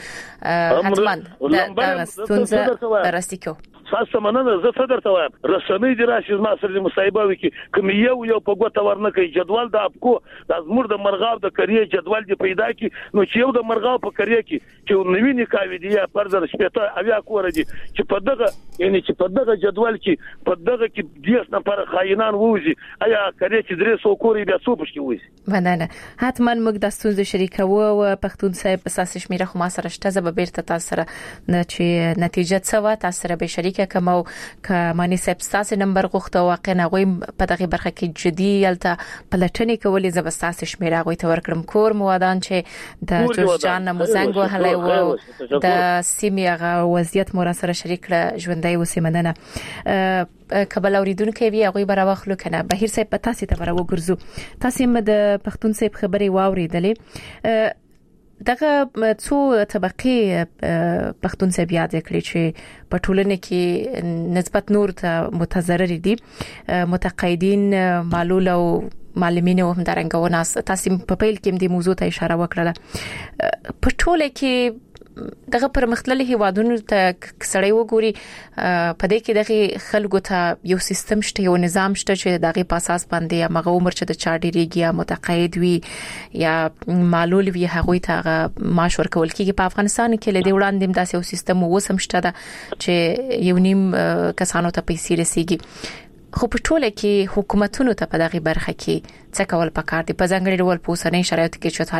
حتما دا ستونزه راستیکو تاسو مننه زه صدر ته وایم رسنۍ دی راشي ما سره مصايبه وکي کوم یو په ګوته ورنه کوي جدول د اپکو د زمور د مرغاو د کریه جدول دی پیدا کی نو چې یو د مرغاو په کریه کې چې نوې نکاوي دی پر در شپته اویا کور دي چې په دغه یعنی چې په دغه جدول کې په دغه کې دیس نه پر خاینان ووزي ایا کریه چې درې سو کوري بیا څو پښتي ووزي مننه حتما موږ د ستونزې شریکو او پښتون صاحب اساس شمیره خو ما سره شته زب بیرته تاسو سره چې نتیجه څه و تاسو سره به شریک کمو کمانی صاحب تاسو نمبر غوښته واقع نه غویم په دغه برخه کې جدي یلته پلټنې کولې زبستاسو شمیره غوي ته ورکړم کور موادان چې د جوزجان موزنګ وهلای و د سیمه غو وضعیت مور سره شریک ژوندۍ وسیمنه کبل اوریدونکو وی هغه براوخلو کنه بهیر صاحب تاسو ته برابر ګرځو تاسو د پښتون صاحب خبري واوریدلې دغه څو طبقه پښتون صاحب یاد کړی چې په ټولنه کې نسبت نور ته متضرر دي متقاعدین معلول او معلمین او همدارنګه تاسو په پیل کې د موضوع ته اشاره وکړه په ټوله کې دغه پرمختللي هیوادونو ته سړی وګوري په دې کې دغه خلکو ته یو سیستم شته یو نظام شته چې دغه په اساس باندې هغه عمر چې د 4 ډیریږي یا متقاعد وي یا معلول وي هغه ته معاش ورکول کیږي په افغانستان کې لدی وړاندې داسې یو سیستم وسم شته چې یو نیم کسانو ته پیسې رسیږي خو په ټوله کې حکومتونو ته په دغه برخه کې څه کول پکار دي په ځانګړي ډول په اوسنۍ شرایطو کې چې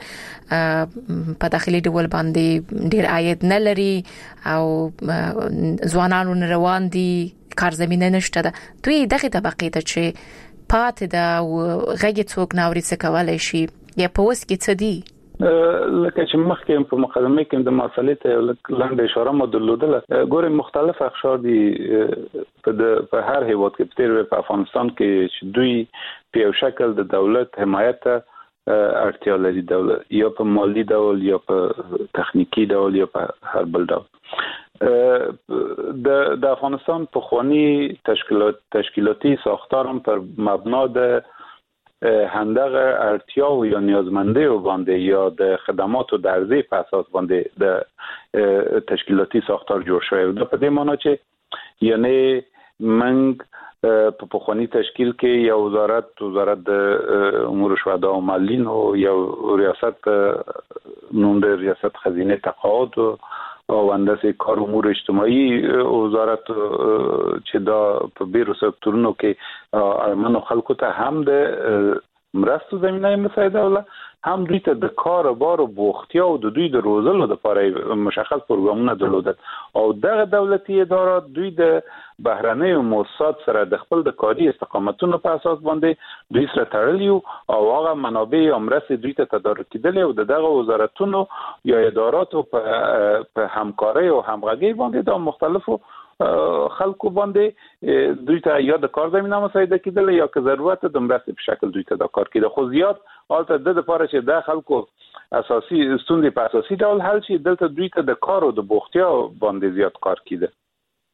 طالبان په داخلي ډول باندې ډیر عاید نه لري او ځوانانو روان دي کار زمينه نشته ده دوی دغه طبقه ته چې پات ده او غږی څوک ناوري څه کولای شي یا په وس کې څه دي لکه چې مخکې په مقدمه کې د مسلې ته لاندې اشاره مو درلودله ګوره مختلف اقشار دي په هر هیواد کې په افغانستان کې دوی په یو شکل د دولت حمایت اړتیا لري دولت یا په مالی ډول یا په تخنیکی ډول یا په هر بل ډول د افغانستان په خوانی تشکیلاتی ساختار هم پر مبنا د هندغه اړتیا او یا نیازمندۍ باندې یا د خدماتو د ارزښت په اساس باندې د تشکیلاتی ساختار جوړ شوی دا په دې معنی چې یعنی منګ په پخوانی تشکیل کې یا وزارت د امور شهدا او معلولین او یا ریاست نوم د ریاست خزینه تقاعد او اندازې کار امور اجتماعي وزارت چې دا په بیرو سکتورونو کې ارمنو خلکو ته هم د مرستو زمینه مساعده ولا هم دوی ته د کار بار او بوختیا او د دوی د روزلو لپاره مشخص پروګرامونه درلودل او دغه دولتي ادارات دوی د بهرنۍ مؤسسات سره د خپل د کاري استقامتونو په اساس باندې دوی سره تړلي او هغه منابع امرسي دوی ته تدارک کېدل او دغه وزارتونو یا اداراتو په همکاري او همغږي باندې د مختلفو خلکو باندې دوی ته یا د کار زمينه مساعده کېدل یا که ضرورت د مرستې په شکل دوی ته د کار کېده خو زیات البته د لپاره چې د خلکو اساسي ستونزې په اساسي ډول حل شي دلته دوی ته د کار او د بوختیا باندې زیات کار کېده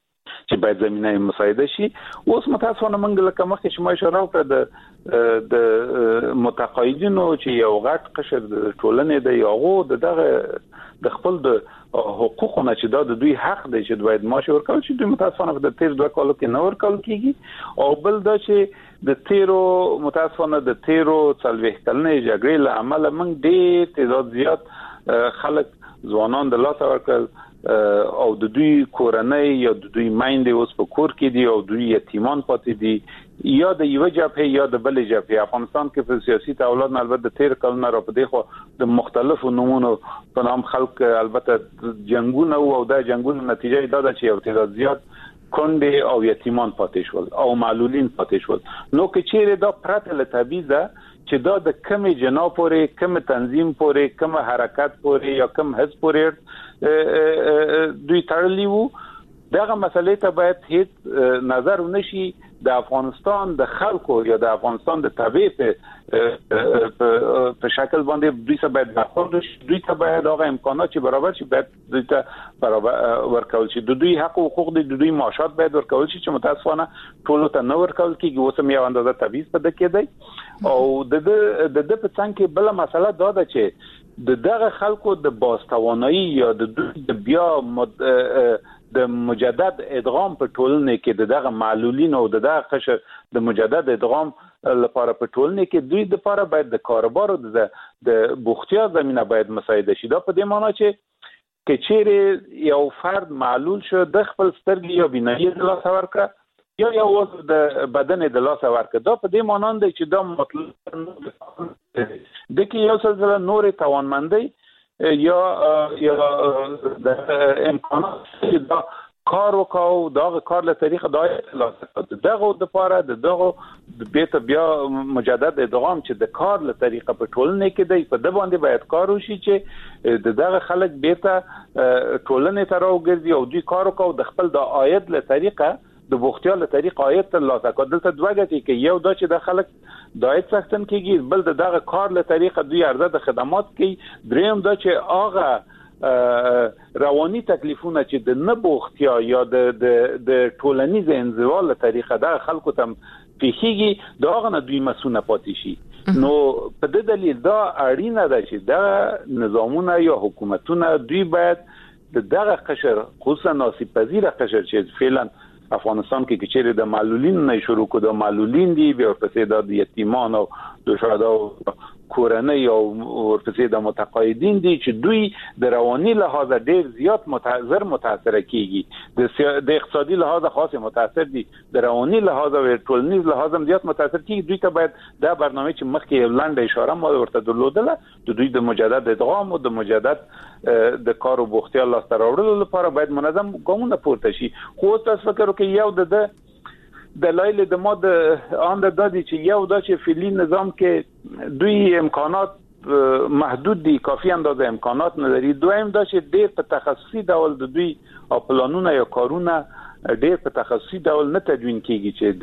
چې باید زمينه مساعده شي. اوس متاسفانه موږ لکه مخکې چې ما اشاره وکړه د متقاعدینو چې یو غټ قشر د ټولنې د یوغو د خپل د حقوقونه چې دا د دوی حق دی چې باید معاش ورکول شي، دوی متاسفانه د تیر 2 کالو کې نه ورکول کیږي. او بل دا چې د تیرو متاسفانه د تیرو 40 کلنې جګړې له امله موږ ډېر تعداد زیات خلک ځوانان د لاسه ورکړل او د دوی کورنۍ یا د دوی مایندې اوس په کور کې دي او دوی یتیمان پاتې دي یا د یو جبهه یا د بل جبهه. افغانستان کې په سیاسي تحولات البته د تیر کلونو را پدې خو د مختلفو نمونو په نام خلک البته جنگونه او د جنگونو نتیجه دا ده چې یو تعداد زیات کونډې او یتیمان پاتې شول او معلولین پاتې شول. نو کې چیرې دا پرته له تبعیض چې دا د کمی جنا پورې کم تنظیم پورې کم حرکت پورې یا کم حزب پورې دوی تړلی وو، دغه مسلې ته باید هیڅ نظر ونشي. د افغانستان د خلکو یا د افغانستان د تبعیض په شکل باندې دوی ته باید برخورد شي، دوی ته باید هغه امکانات چې برابر شي باید دوی ته برابر ورکول شي. د دوی حق او حقوق د دوی معاشات باید ورکول شي چې متاسفانه ټول ته نه ورکول کیږي. اوس هم یو اندازه تبعیض پد کېدی او د په څنګ کې بل مسله دا ده چې دغه خلکو د باستوانایی یا د بیا د مجدد ادغام په ټولنه کې دغه معلولین او دغه قشر د مجدد ادغام لپاره په ټولنه کې دوی د لپاره باید د کاروبار او د بوختیا زمينه باید مساعده شي. دا په دې معنی چې کچېره یو فرد معلول شو د خپل سترګې یا بینایی د لاس ورکړه یا یو د بدن د لاس ورکړه. دا په دې معنی دی چې دا مطلب د کې یو څه نور توانمندي یا د امکانات چې دا کار وکاو دغه کار له طریقه دغه د لپاره دغه بیت بیا مجدد ادغام چې د کار له طریقه په ټولنه کې دی په د باندې باید کار وشي چې دغه خلک بیت ټولنه ته راوګرځي او دوی کار وکاو د خپل د عاید له طریقه د بوختیا له طریقه عاید تر لاسه کول. دلته دوه ګټې کې یو دا چې د خلک د عاید څښتن کېږي، بل دغه کار له طریقه دوی ارزه د خدمات کوي، دریم دا چې هغه رواني تکلیفونه چې د نه بوختیا یا د ټولنیز انزوا له طریقه د خلکو ته پیخیږي داغه نه دوی مسؤل پاتې شي. نو په دې دلیل دا اړینه ده چې د نظامونه یا حکومتونه دوی باید دغه قشر خصوصا ناسب پذیر قشر چې فعلا افغانستان کې کچېره د معلولین نه شروع کو د معلولین دی بیا ورپسې د یتیمان او د شهدا کورنۍ او ورپسې د متقاعدین دي چې دوی د رواني لحاظ ډېر زیات متاثر کیږي، د اقتصادي لحاظ خاص متاثر دي، د رواني لحاظ او ټولنیز لحاظ هم زیات متاثر کیږي. دوی ته باید دا برنامه چې مخکې لاندې اشاره ما ورته درلودله د دوی د مجدد ادغام او د مجدد د کار او بوختیا لاس ته راوړلو لپاره باید منظم ګامونه پورته شي. خو تاسو فکر وکړئ یو د دلایل د ما د آن د دادی چې یو دا چې فعلی نظام کې دوی امکانات محدود دي، کافي اندازه امکانات نه لري. دویم دا چې ډېر په تخصصي ډول د دوی او پلانونه یا کارونه ډېر په تخصصي ډول نه تدوین کیږي چې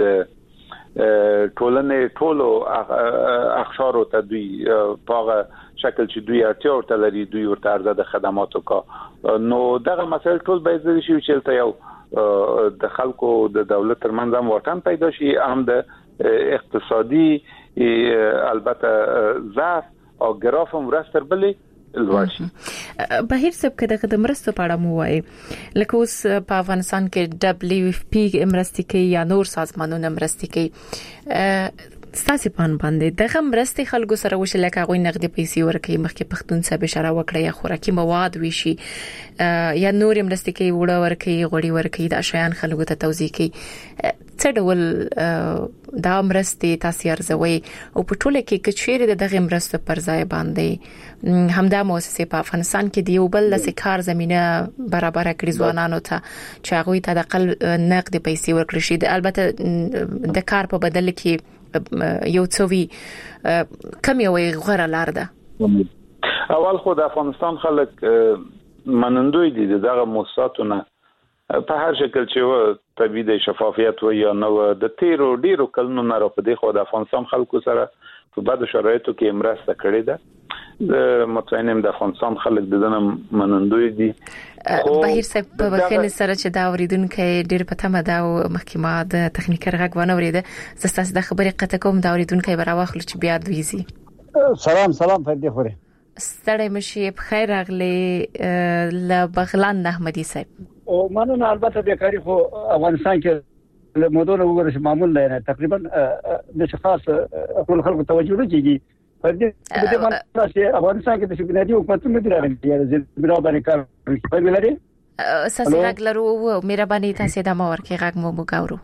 د ټولنې ټولو اخشارو ته دوی په شکل چې دوی اړتیا ورته لري دوی ورته ارزه د خدماتو کا. نو دغه مسایل ټول باید د شي چې یو د خلکو د دولت ترمنځ هم واټن پیدا شي، هم د اقتصادي البته ضعف او ګراف هم راستر بلې لوړ شي. بهیر صاحب کده د مرستو په اړه مو وایي لکه اوس په افغانستان کې دبليو اف پی مرستې کوي یا نور سازمانونه مرستې کوي، ستاسو باندې دغه مرستې خلکو سره وشي لکه غوي نقدي پیسې ورکړي مخکې پښتون صاحب اشاره وکړه یا خوراکي مواد وشي یا نور مرستې کوي وړه ورکړي غوړي ورکړي د شیان خلکو ته توزیع کوي، څه ډول دا مرستې تاسو ارزوي او په ټوله کې کچېره دغه مرستو پر ځای باندې همدا مؤسسه په افغانستان کې دی بل د کار زمينه برابر کړی ځوانانو ته چې هغه ته د قل نقدي پیسې ورکړي شي، البته د کار په بدل کې یو څوي کم یو غوړه لار ده. اول خو د افغانستان خلک منندوی دي دغه موسساتونه په هر شکل چې طبيعي د شفافیت و یا نو د تیرو ډیرو کلونو نه را په دې خو د افغانستان خلکو سره په بعضو شرایطو کې مرسته کړې ده. مطمئنم د افغانستان خلک د دنه منندوی دي. بهیر صاحب په وخت سره چې دا اوریدونکو ډیر په تمه دا محکمه د تخنیکي رغګ ونه وريده زستاس د خبرې قطه کوم دا اوریدونکو براوخل چې بیا دویزي. سلام فردي خوري ستړی مشي په خیر راغلی ل بغلان احمدي صاحب. او مننه البته بیکاری خو افغانستان کې له مودونو وګورئ معمول نه تقریبا د خاص خپل خلکو توجه لري فردي د دې باندې چې افغانستان کې د بنیادی حکومتونو د راغلي د بنا باندې کار کوي لري اساسي غلرو مهرباني تاسو د مور کې غږ مو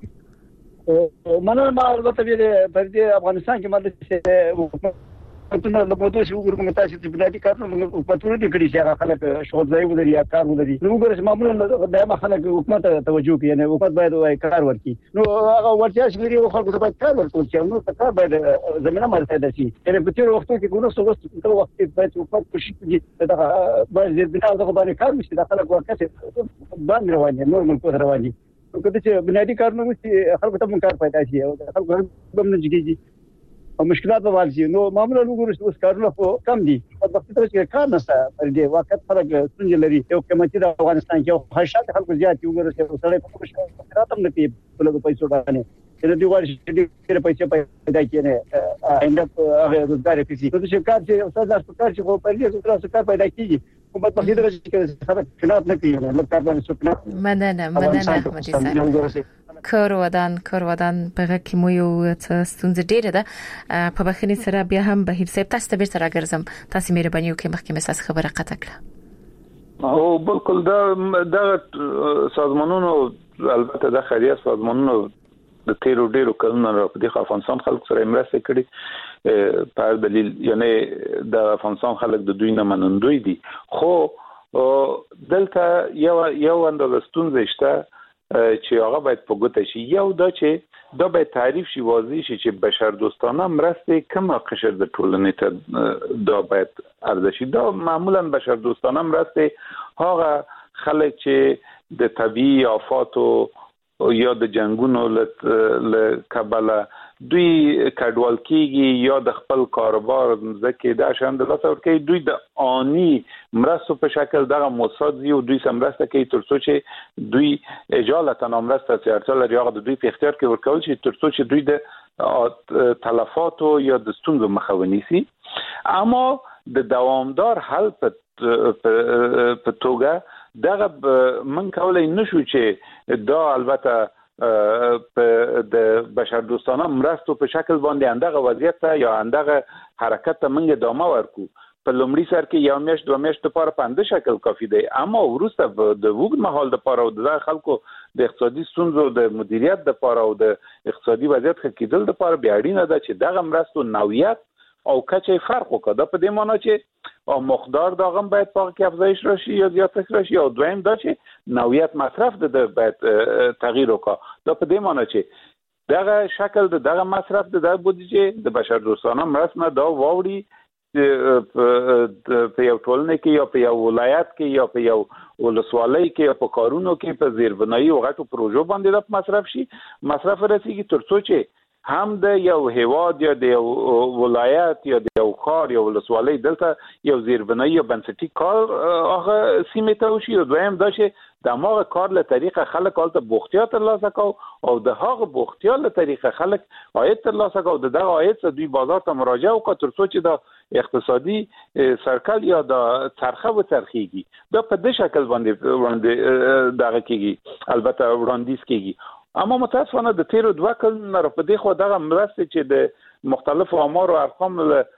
وګورو. مننه البته فردي افغانستان کې ماده ته له موضوع شو ګورم تاسو چې بنادي کارونه حکومتونه دي کړی چې هغه خلک شغل ځای ولري یا کار ولري نو ګورم معمولا د خلک حکومت توجه کوي نه حکومت باید وای کار ورکړي نو هغه ورته شګري او خلکو ته باید کار ورکړي چې نو کار باید زمينه مرسته شي یعنی په تیر وختو کې ګونو څه وخت باید حکومت کوشش کوي دا باید بنا دغه باندې کار وشي د خلک ورکړي باندې رواني نور ملک رواني نو کله چې بنادي کارونه وشي خلکو ته کار پیدا شي او خلکو هم نه جګيږي او مشکلات به والي نو معمولا وګورئ اوس کارونه کم دي په وخت کې کار نشته پر دې وخت فرق څنګه لري یو قیمتي د افغانستان کې خاصه خلکو زیات وګورئ چې سړی په مشکلات هم نه کوي په لږ پیسو باندې د دې وایي چې ډېر پیسې پیدا کړي اینده هغه روزګار کوي نو چې کار چې استاد تاسو کار چې په دې تاسو کار پیدا کیږي حکومت په دې درجه کې سره خلاف نه کوي نو کار باندې سپنا مننه احمدي صاحب. کورودان په کې مو یو څه ستونزه ډیره ده په بخښنې سره بیا هم بهیر صاحب تاسو ته بیرته راګرځم تاسو مهرباني وکړئ محکمه اساس خبره قطع کړه. او بالکل دا سازمانونو البته د خیریه سازمانونو د تیرو ډیرو کلونو راپدې افغانستان خلک سره مرسته کړي په دلیل یعنی د افغانستان خلک د دوی نه منندوی دي خو دلته یو اندازه ستونزه شته چې هغه باید په ګوته شي. یو دا چې دا باید تعریف شي واضح شي چې بشر دوستانه مرسته کومه قشر د ټولنې ته دا باید ارزښت شي. دا معمولا بشر دوستانه مرسته هغه خلک چې د طبيعي آفاتو یا د جنگونو له کبله دوی کډوال کیږي یا د خپل کاروبار ځکه دا شان د لاسه ورکې دوی د آنی مرستو په شکل دغه موساد یو دوی سمرسته کوي ترڅو چې دوی اجالتا نامرسته چې لري هغه د دوی په اختیار کې ورکول شي ترڅو چې دوی د تلفاتو یا د ستونزو مخاوني سي. اما د دوامدار حل په توګه دغه من کولای نشو چې دا البته د بشر دوستانه مرستو په شکل باندې اندغه وضعیت ته یا اندغه حرکت ته منګه ادامه ورکو په لومړي سر کې یو میاشت دوه میاشت لپاره په اند شکل کافي دی اما ورسته د وګړو مهال لپاره او د خلکو د اقتصادي ستونزو د مدیریت لپاره او د اقتصادي وضعیت ښه کېدل لپاره بیا اړینه ده چې دغه مرستو نوعیت او کچې فرق وکړه په دې معنی چې مقدار داغم باید په کې افزایش راشي یا زیاتش راشي او دویم دا چې نوعیت مصرف د باید تغییر وکړه دا په دې معنی چې دغه شکل دغه مصرف د بودیجه د بشر دوستانه مرسته دا واوړي په یو ټولنه کې یا په یو ولایت کې یا په یو ولسوالۍ کې یا په کارونو کې په زیربنایي او غټو پروژو باندې د مصرف شي مصرف رسیږي ترڅو چې هم د یو هیواد یا د یو ولایت یا د یو ښار یا ولسوالۍ دلته یو زیربنایي یا بنسټي کار هغه سیمه ته وشي او دویم دا چې د هغه کار له طریقه خلک البته بوختیا ترلاسه کو او د هغه بوختیا له طریقه خلک عاید ترلاسه کو د دغه عاید څخه دوی بازار ته مراجعه وکړي ترڅو چې د اقتصادي سرکل یا د چرخه و چرخيږي دا په دې شکل باندې دغه کیږي البته وړاندیز کیږي. اما متاسفانه د تیرو دوه کلونو راپدې خو دغه مرسته چې د مختلفو آمار او ارقام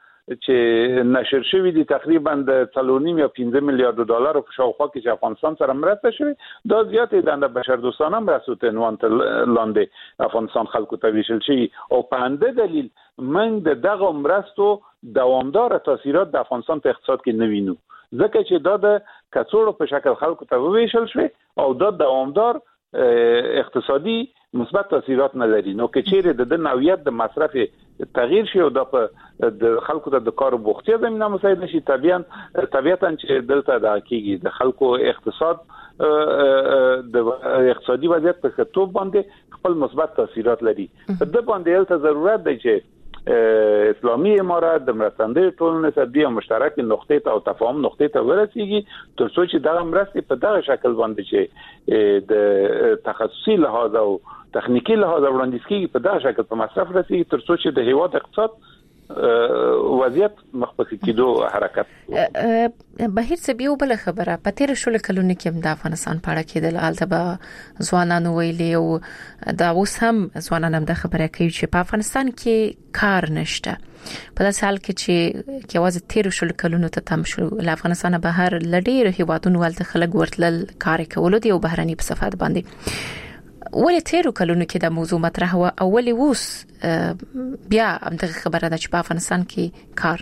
چې نشر شوی دي تقریبا د 3.5 یا 15 میلیارډ ډالر په شاوخوا کې چې افغانستان سره مرسته شوی دا زیاتې د بشر دوستانه مرستو ته عنوان لاندې افغانستان خلکو ته ویشل شي او په اند دلیل من دغه مرستو دوامدار تاثیرات د افغانستان په اقتصاد کې نه وینو ځکه چې دا د کڅوړو په شکل خلکو ته ویشل شوی او دا دوامدار اقتصادي مثبت تاثیرات نه لري نو کې چیرې د نوعیت د مصرف تغییر شي او د خلکو ته د کار بوختیا زمينه مساعده شي طبيعتا چې دلته د حقيقي د خلکو اقتصاد د اقتصادي وضعیت په توګه باندې خپل مثبت تاثیرات لري په دې باندې ته ضرورت دی چې اسلامي امارات د مرستندوی ټولنې سره د مشترک نقطې ته او تفاهم نقطې ته ورسیږي تر څو چې دغه مرستې په دغه شکل باندې چې د تخصصي لحاظ او تخنیکی لحاظ وړاندیز کیږي په دغه شکل په مصرف رسیږي تر څو چې د هیواد اقتصاد وضعیت مخبسي کېدو حرکت بهیر څه بیو بل خبره په تیر شول کلونه کې د افغانستان په اړه کېدل البته ځوانانو ویلي او دا اوس هم ځوانان هم د خبره کوي چې په افغانستان کې کار نشته په داسې حال کې چې یوازې تیر شول کلونه ته تم شو له افغانستان بهر لډیر هیوادونو ولته خلک ورتل کار کول دي او بهرني په صفات باندې ولې تیرو کلونو کې د موضوع مطرح و او ولې اوس بیا همدغه خبره ده چې په افغانستان کې کار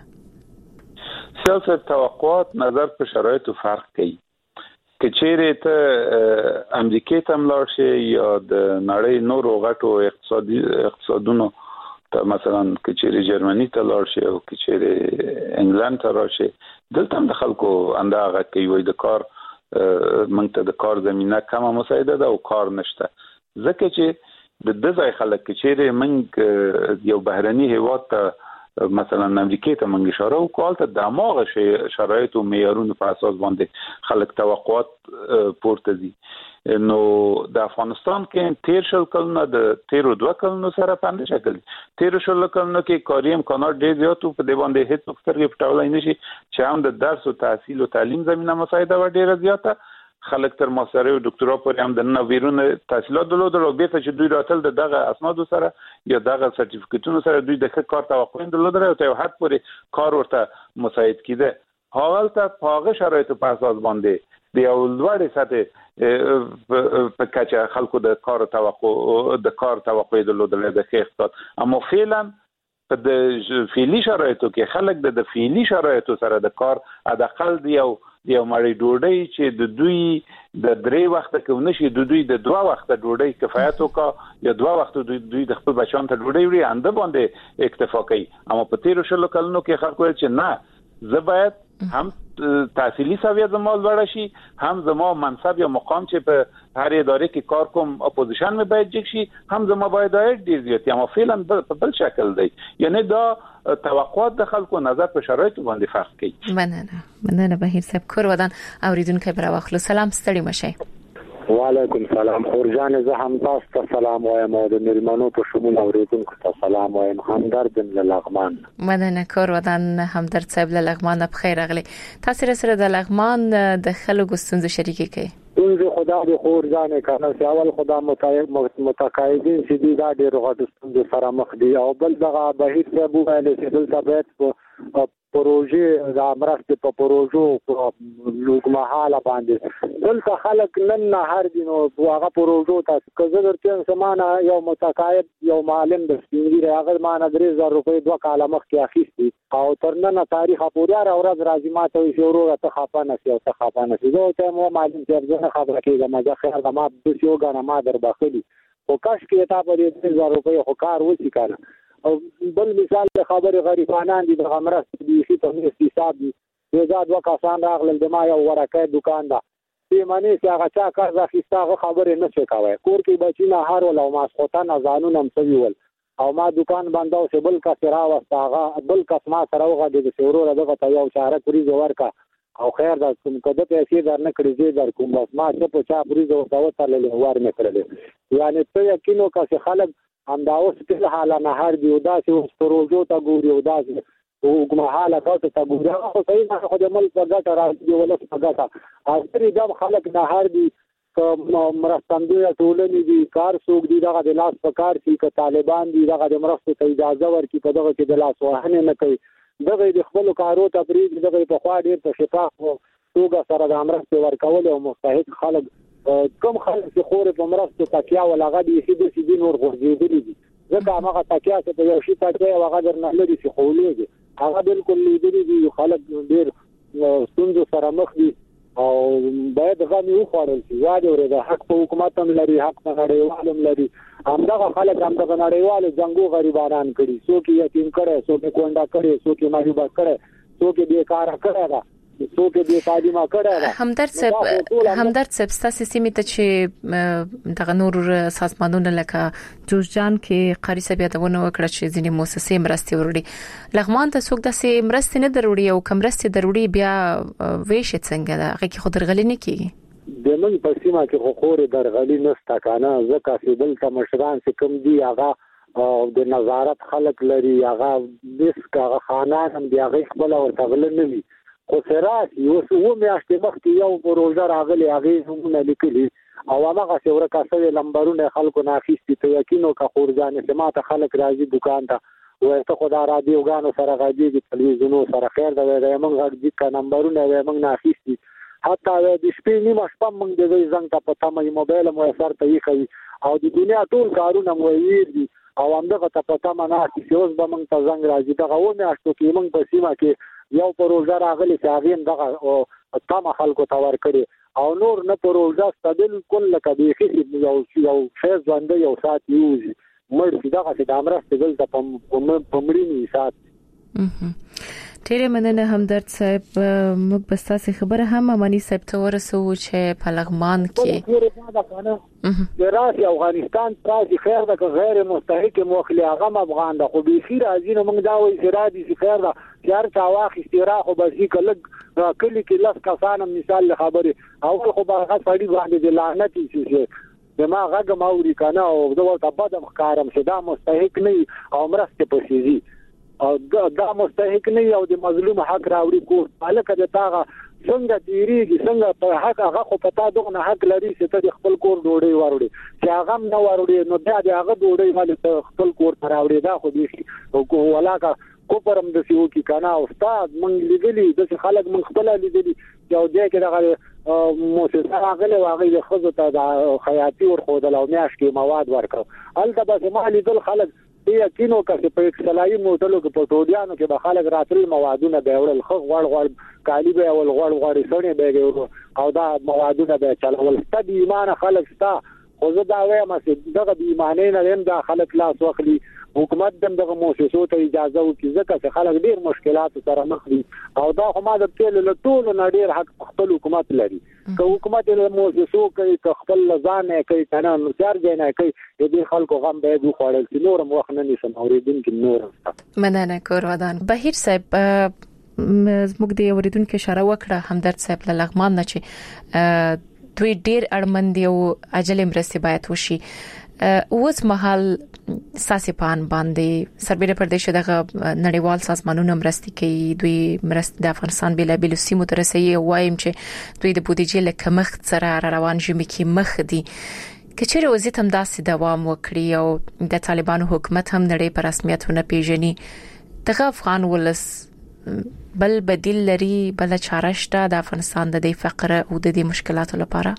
نشته سیاست توقعات نظر په شرایطو فرق کوي که چیرې ته امریکای ته ملاړ شي یا د نړۍ نورو غټو اقتصادونو ته مثلا که چیرې جرمني ته لاړ شي او که چیرې انګلند ته راشي دلته هم د خلکو اندازه کوي د کار منګ ته د کار زمينه کمه مساعده ده او کار نشته ځکه چې د دغه خلک چې منګ یو بهرني هیواد ته مثلا امریکای ته منګ اشاره وکړه ته د ماغه شرایط او معیارونو په اساس باندې خلک توقعات پورته دي نو د افغانستان کې تیر شل کلونه د 13 کلونو سره پاند شکل 13 شل کلونو کې کاري امکانات ډېر زیات په دی باندې هیڅ څه پټولای نشي چې هم د درس او تحصیل او تعلیم زمينه مساعده و ډېر زیاته خلک تر ماستر او ډاکټرا پورې هم د نویرونو تحصیلات درلودل او به چې دوی راتل دغه اسناد سره یا دغه سرټیفیکټونو سره دوی د کار توقع درلودل او ته حد پورې کار ورته مساعد کیده حالت په شرایطو په اساس باندې د یو لوړ سطح په کچه خلکو د کار توقع درلودل د اقتصاد اما فعلا په د فعلی شرایطو کې خلک د فعلی شرایطو سره د کار حداقل یو مړی ډوډۍ چې د دوی د 3 وخت کې نشي د دوی د 2 وخت ډوډۍ کفایت وکړي یا 2 وخت دوی د خپل بچان ته ډوډۍ وړي انده باندې اکتفا کوي اما په 13 شلو کلونو کې خلکو چې نه زبایت هم تحصیلی سویه زما لوړ شي هم زما منصب یا مقام چې په هر اداره کې کار کوم اپوزیشن مې باید جګ شي هم زما باید ډیر زیات اما فعلا په بل شکل دی یعنی دا توقعات د خلکو نظر په شرایطو باندې فرق کوي مننه بهیر صاحب کور ودان اوریدونکو پر واخلو سلام ستړي مشه وعلیکم سلام خورجان زه هم تاسو ته سلام وایم او د ملمنو په شمول اوریدونکو ته سلام وایم همدرد لغمان مننه کور ودان همدرد صاحب لغمان په خیر اغلی تاسو سره د لغمان د خلکو ستونزې شریکې کړئ ستونزې خدا د خورجان کنه چې اول خدا متقاعدین چې دی دا ډېر غوډ ستونزې سره مخ دي او بل دغه بهیر ته وایي چې دلته باید پروژه د امرسته په پروژو لوګمحاله باندې دلته خلک نن هر دینو هغه پروژو ته کزه درته سمانه یو متقاعد یو معلم د سپینګری هغه مانه 3000 روپۍ 2 کاله مخکې اخیستي او تر نن تاریخ پورې اورز راځي ماته وي شروع ته خپانه سي او ته خپانه سي دوی ته مو معلم چې ځنه خبره کوي ما خیر ما د یو غنه ما در باخلي او کاش کې تا په 3000 روپۍ خو کار وسی کنه او بل مثال خبر غریبانان دي د غمرست دي چې په حساب دي زاد وکاسان راغلل د ما یو ورکه دکان دا په معنی چې هغه چا کار راخیسته خبره نه څه کوي کور کې بچینا هر ول او ماسخوتان ځانونه هم سویول او ما دکان بنداو چې بل کا سرا واستاغه بل کا ما سره وغه د شورو دغه ته یو چاره کړی ورکا او خیر دا کوم کده پیسې در نه کړی زی در کوم بس ما چې په چا بریزو دا وترلې ور نه کړل یعنی ته یقینو کا چې خلک هم دا اوس په حاله نه هر دی او دا چې پروژو ته ګوري او دا چې وګمحاله تاسو ته ګوري خو صحیح نه خو د ملک په ګټه راځي ولې په ګټه اخري دا خلک نه هر دی مرستندوی ټولنې دي کار څوک دي دغه د لاس په کار کې ک طالبان دي دغه د مرستو ته اجازه ورکړي په دغه کې د لاس وهنه نه کوي دغه د خپل کارو ته پریږدي دغه په خوا ډیر په شفاف توګه سره د مرستو ورکول او مستحق خلک کوم خلک چې خورې په مرستو تکیا ولاغه دي چې د دین ور غورځېدلي دي ځکه هغه تکیا چې په یو شي تکیا هغه در نه لري چې خولېږي هغه بالکل لیدلي دي خلک ډیر ستونزو سره مخ دي او باید غوښنه وخوړل شي واده ورې د حق په حکومت هم لري حق په نړیوال هم لري همدغه خلک همدغه نړیوال جنگو غریبانان کړي څوک یتیم کړي څوک کونډه کړي څوک مریض کړي څوک بیکاره کړي دا څوک دې تعلیم کړه. همدرد صاحب ستاسو سیمه ته چې دغه نور سازمانونه لکه جوزجان کې قاری صاحب یادونه وکړه چې ځینې مؤسسې مرستې وروړي، لغمان ته څوک داسې مرستې نه دروړي او کوم مرستې دروړي بیا ویش څنګه ده هغه کې خو درغلي نه کیږي. د موږ په سیمه کې خو خوري درغلي نشته کنه، ځکه چې دلته مشران چې کوم دي هغه او د نظارت خلک لري، هغه دغه خانان هم دی هغه خپل ورته غل نه وي. خو سره یو څو میاشتې مخکې یو پروژه راغلی هغه هم لیکلي او هغه څو ورکاسه لمبرونه خلکو ناخیستي ته یقینو کا خورځانه سماته خلک راځي دکان ته ورته خدای را دی وګانو سره غږی د تلویزیونو سره خیر دا موږ غږی کا نمبرونه موږ ناخیستي، حتی د شپې نیمه شپه موږ د زنګ ته په تمه موبایل مو سره ته یې او د دنیا ټول کارونه مو یې او همدغه ته پتا مانه چې اوس به موږ ته زنګ راځي دغه و میاشتو کې موږ په سیمه کې یو پروژه راغلی چې هغه دغه تمه خلکو ته ورکړي او نور نه پروژه ستدل کله کبي خې یو فیز باندې یو سات یوزي مړ دغه چې د امرسته دلته په مړینی سات. ډیره مننه همدرد صاحب. موږ بس تاسو خبره هم امانی صاحب ته ورسو چې په لغمان کې دراسي افغانستان تراسي خیر ده که غیر مستحق موخلي هغه افغان ده خو به خیر ازینه موږ دا وایي سرادي چې خیر ده چار چا واخ استراحه او بس کله کلی کې لاس کسانم مثال خبره او خو به غړي باندې د لعنت شي دما غږ ماوري کنه او دا ته بد مخکارم چې دا مستحق نه او مرسته پوسیږي او دا مستحق نه او د مظلوم حق راوړي کو الکه د تاغه څنګه تیریږي څنګه په حق هغه خو پتا دغه حق لري چې ته خپل کور ډوډۍ وروړي چې هغه نه وروړي نو بیا د هغه ډوډۍ باندې خپل کور ته راوړي دا خو دې ولاکه کوپرم د سیو کې کنه او استاد مونږ لیدلی د خلک مونږ خپل لیدلی یو ځای کې دغه مؤسسه راغله واغې د خزو ته د خیاطي ورخودل او میاش کې مواد ورکړ البته به ما لیدل خلک یقینو کړي په اکسلای موټلو کې په ټوډیانو کې به خلک راتل موادونه به وړل خو غړ کالی به ول غړ سړی به او دا موادونه به چلول ستدي ایمان خلک ستا خو زه دا وایم چې دغه ایمانې نه هم دا خلک لاس وخلی حکومت دغه مؤسسو ته اجازه ورکړي ځکه چې خلک ډیر مشکلات سره مخ دي او دا خو ما د ټول ټول نړۍ حق خپل حکومت لري که حکومت له مؤسسو کوي که خپل ځان کوي کنه نو چارځ نه کوي دې خلکو غم به دوی خوړل چې نور مخ نه نشم اوریدونکو نور مننه کور ودان. بهیر صاحب زموږ د اوریدونکو اشاره وکړه همدرد صاحب له لغمان نه چې دوی ډیر اړمن دي او عاجل مرستې باید وشي. اوس مهال ساسپان باندې سربېره پردیش دغه نړیوال سازمانونو مرستې کوي، دوی مرستې د افغانستان بلابل سیمو ته رسوي او وایم چې دوی د بودیجې له کمښت سره روان ژمي کې مخ دي. کچېره وضعیت هم داسې دوام وکړي او د طالبانو حکومت هم نړۍ په رسمیت ونه پیژني، دغه افغان ولس بل بدیل لري، بل چاره شته د افغانستان د فقر او د مشکلاتو لپاره؟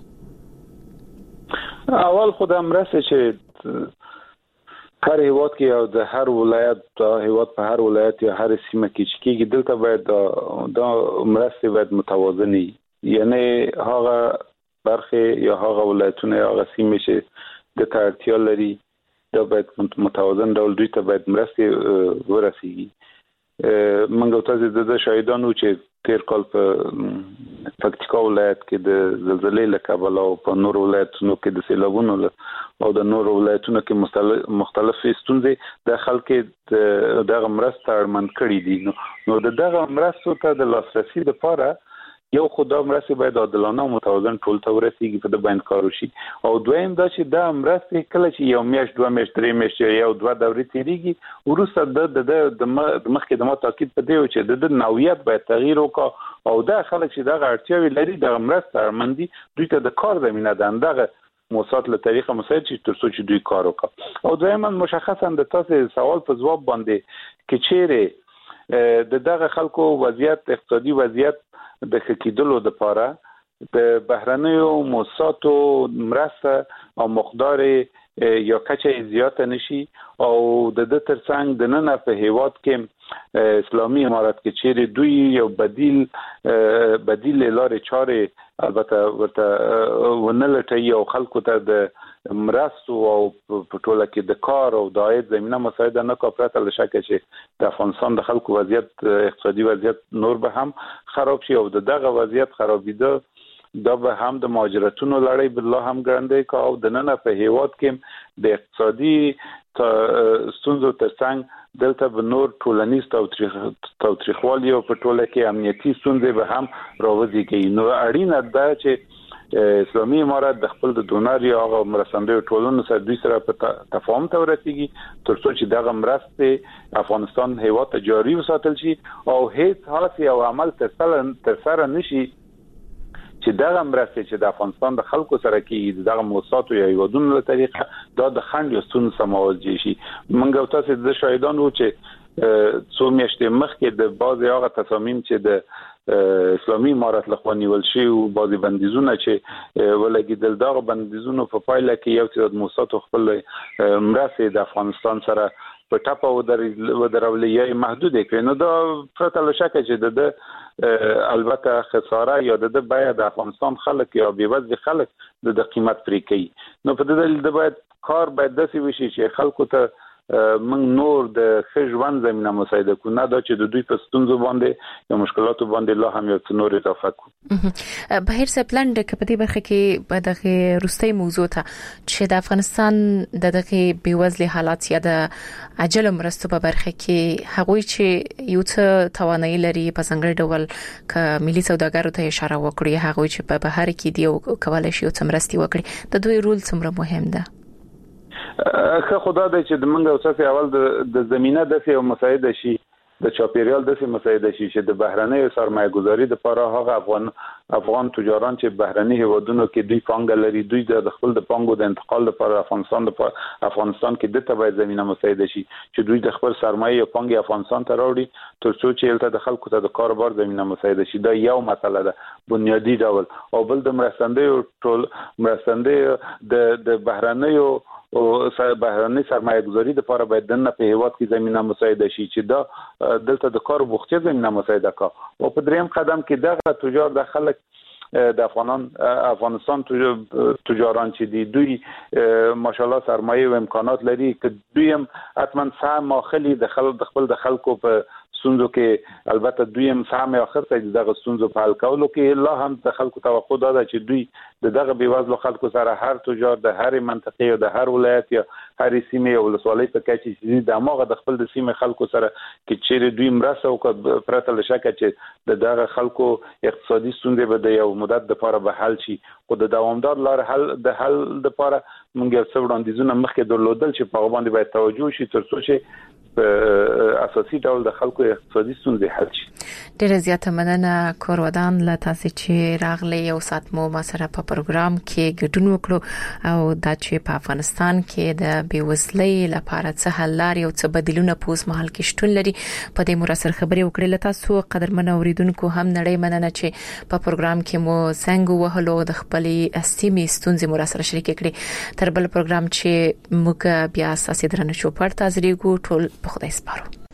اول خودم راسه چې هر هیواد کې او د هر ولایت هیواد په هر ولایت یا هر سیمه کې چې کېږي دلته باید دا مرستې باید متوازنې، یعنی هغه برخه یا هغه ولایتونه یا هغه سیمه چې د اړتیا لري دا باید متوازن ډول دوی ته باید مرستې ورسیږي. منګو تاسو د شاهدانو چې تیر کال په پکتیکا ولایت کې د زلزلې له کبله او په نور ولایتونو کې د سیلابونو او د نور ولایتونو کې مختلفې ستونزې د خلکو دغه مرسته اړمن کړي دي. نو دغه مرستو ته د لاسرسي لپاره یو خدای مرستې باید عادلانه او متوازن ټول ته ورسیږي په د باندې کار وشي او دویم دا چې دا مرستې کله چې یو میاشت دوه میاشت درې میاشت یو دوه دورې تیریږي وروسته د مخکې د ما تاکید په دی چې د نوعیت باید تغییر وکړي او دا خلک چې دغه اړتیاوې لري د مرستې اړمندي دوی ته د کار زمینه ده دغه موسسات له طریقه مساعد چې ترڅو چې دوی کار وکړي. او دویم مشخصا د تاسو سوال په جواب باندې کې چیرې دغه خلکو وضعیت اقتصادي وضعیت د خکېدلو لپاره د بهرنیو موسساتو مرسته او مقدار یا کچه زیاته نشي او د ترڅنګ د نن په هیواد کې اسلامي امارات کې چیرې دوی یو بدیل لارې چارې البته ورته ونلټي او خلکو ته د مرستو او په ټوله کې د کار او د عاید زمينه مساعده نه کوپرات له شکه چې د افغانستان د خلکو وضعیت اقتصادي وضعیت نور به هم خراب شي او دغه وضعیت خرابیده دا به هم د مهاجرتونو لړۍ بالله هم ګرانده کا او د نن په هیواد کې د اقتصادي ستونزو ترڅنګ دلته به نور ټولنیز تاوتریخوالي او په ټوله کې امنیتي ستونزې به هم راوځي. نو اړینه ده چې اسلامي امارات د خپل د ډونر یا مرستندوی ټولنو سره دوی سره په تفاهم ته ورسیږي ترڅو چې دغه مرسته افغانستان هیواد ته جاري وساتل شي او هیڅ هڅه او عمل تر سره نشي چې دغه مرسته چې د افغانستان د خلکو سره کې دغه موسسات یا یوادونو له طریقه د خند یو ستون سمول شي. منګو تاسو د شاهدان وو چې څو میاشتې مخکې د بعضي هغه تصامیم چې د اسلامي امارات لخوا نیول شي او بعضي بندیزونه چې ولګیدل دغه بندیزونو په پایله کې یو څه د موسسات خپل مرسته د افغانستان سره په ټاپه ودرولې محدود کړي. نو دا پرته له شکه چې د البته خساره یا د بیه د افغانستان خلک یا بیوزل خلک د قیمت پرې کوي. نو په دې د باید کار باید داسې وشي چې خلکو ته من نور د خژوند زمينه مساعده کو نه دا چې د دوی په ستونزو باندې یا مشکلاتو باندې الله هم یو نور اضافه کو. بهر سپلان د کپدي برخه کې په دغه روستي موضوع ته چې د افغانستان دغه بیوزل حالات یا د عجل مرستو په برخه کې هغوی چې یو څه توانایي لري په څنګه ډول ک ملي سوداګرو ته اشاره وکړي هغوی چې په بهر کې دی او کولای شي څه مرستي وکړي د دوی رول څومره مهم ده. که خدا دې چې د منګو اساسي اول د زمينه د سیو مساعده شي د چاپیریال د سیو مساعده شي چې د بهرنۍ سرمایه گذاري د لپاره هغه افغان تجاران چې بهرنۍ هیوادونو کې دوی پانګه لري دوی د خپل د پانګو د انتقال لپاره افغانستان کې د تبعید زمينه مساعده شي چې دوی د خپل سرمایه او پانګه افغانستان ته راوړي ترڅو چې الته د خلکو ته د کاروبار زمينه مساعده شي. دا یو مسله ده بنیادی ډول او بل د مرستندوی د بهرنۍ او بهرنۍ سرمایه گذاري د لپاره باید د نه په هیواد کې زمينه مساعده شي چې دا دلته د کار بوختي زمينه مساعده کا او په دریم قدم کې دغه تجار د خلک د افغانستان تجاران چې دي دوی ماشاءالله سرمایه او امکانات لري چې دوی هم حتما سهم ماخلي د خپل د خلکو په ستونزو کې البته دوی هم سهم اخر ته دغه ستونزو په حل کولو کې الله هم د خلکو توقع ده چې دوی دغه بیوزلو خلکو سره هر تجار د هر منطقې او د هر ولایت یا هر سیمه او ولسوالۍ په کې چې د ماغه د خپل د سیمه خلکو سره کې چیرې دوی مرسته او پرته له شک چې دغه خلکو اقتصادي ستونزې به د یو مدت لپاره به حل شي او د دوامدار لار حل لپاره موږ څو وړاندیزونه مخکې درلودل چې په باندې باید توجه شي ترڅو چې اساسي ډول د خلکو اقتصادي ستونزې حل شي. ډېر زیاته مننه کورودان له تاسو چې راغلي یو سات مو ما سره په پروګرام کې ګډون وکړو او دا چې په افغانستان کې د بیوزلۍ لپاره څه حل لري او څه بدیلونه په اوس مهال کې شتون لري په دې مرسر خبرې وکړې له تاسو قدرمن اوریدونکو هم نړۍ مننه چې په پروګرام کې مو څنګه وهلو د خپلې استیمي ستونزې مرسر شریک کړې تر بل پروګرام چې موږ بیا اساسي درنه چوپړ تازریګو ټول په خدای سپارو.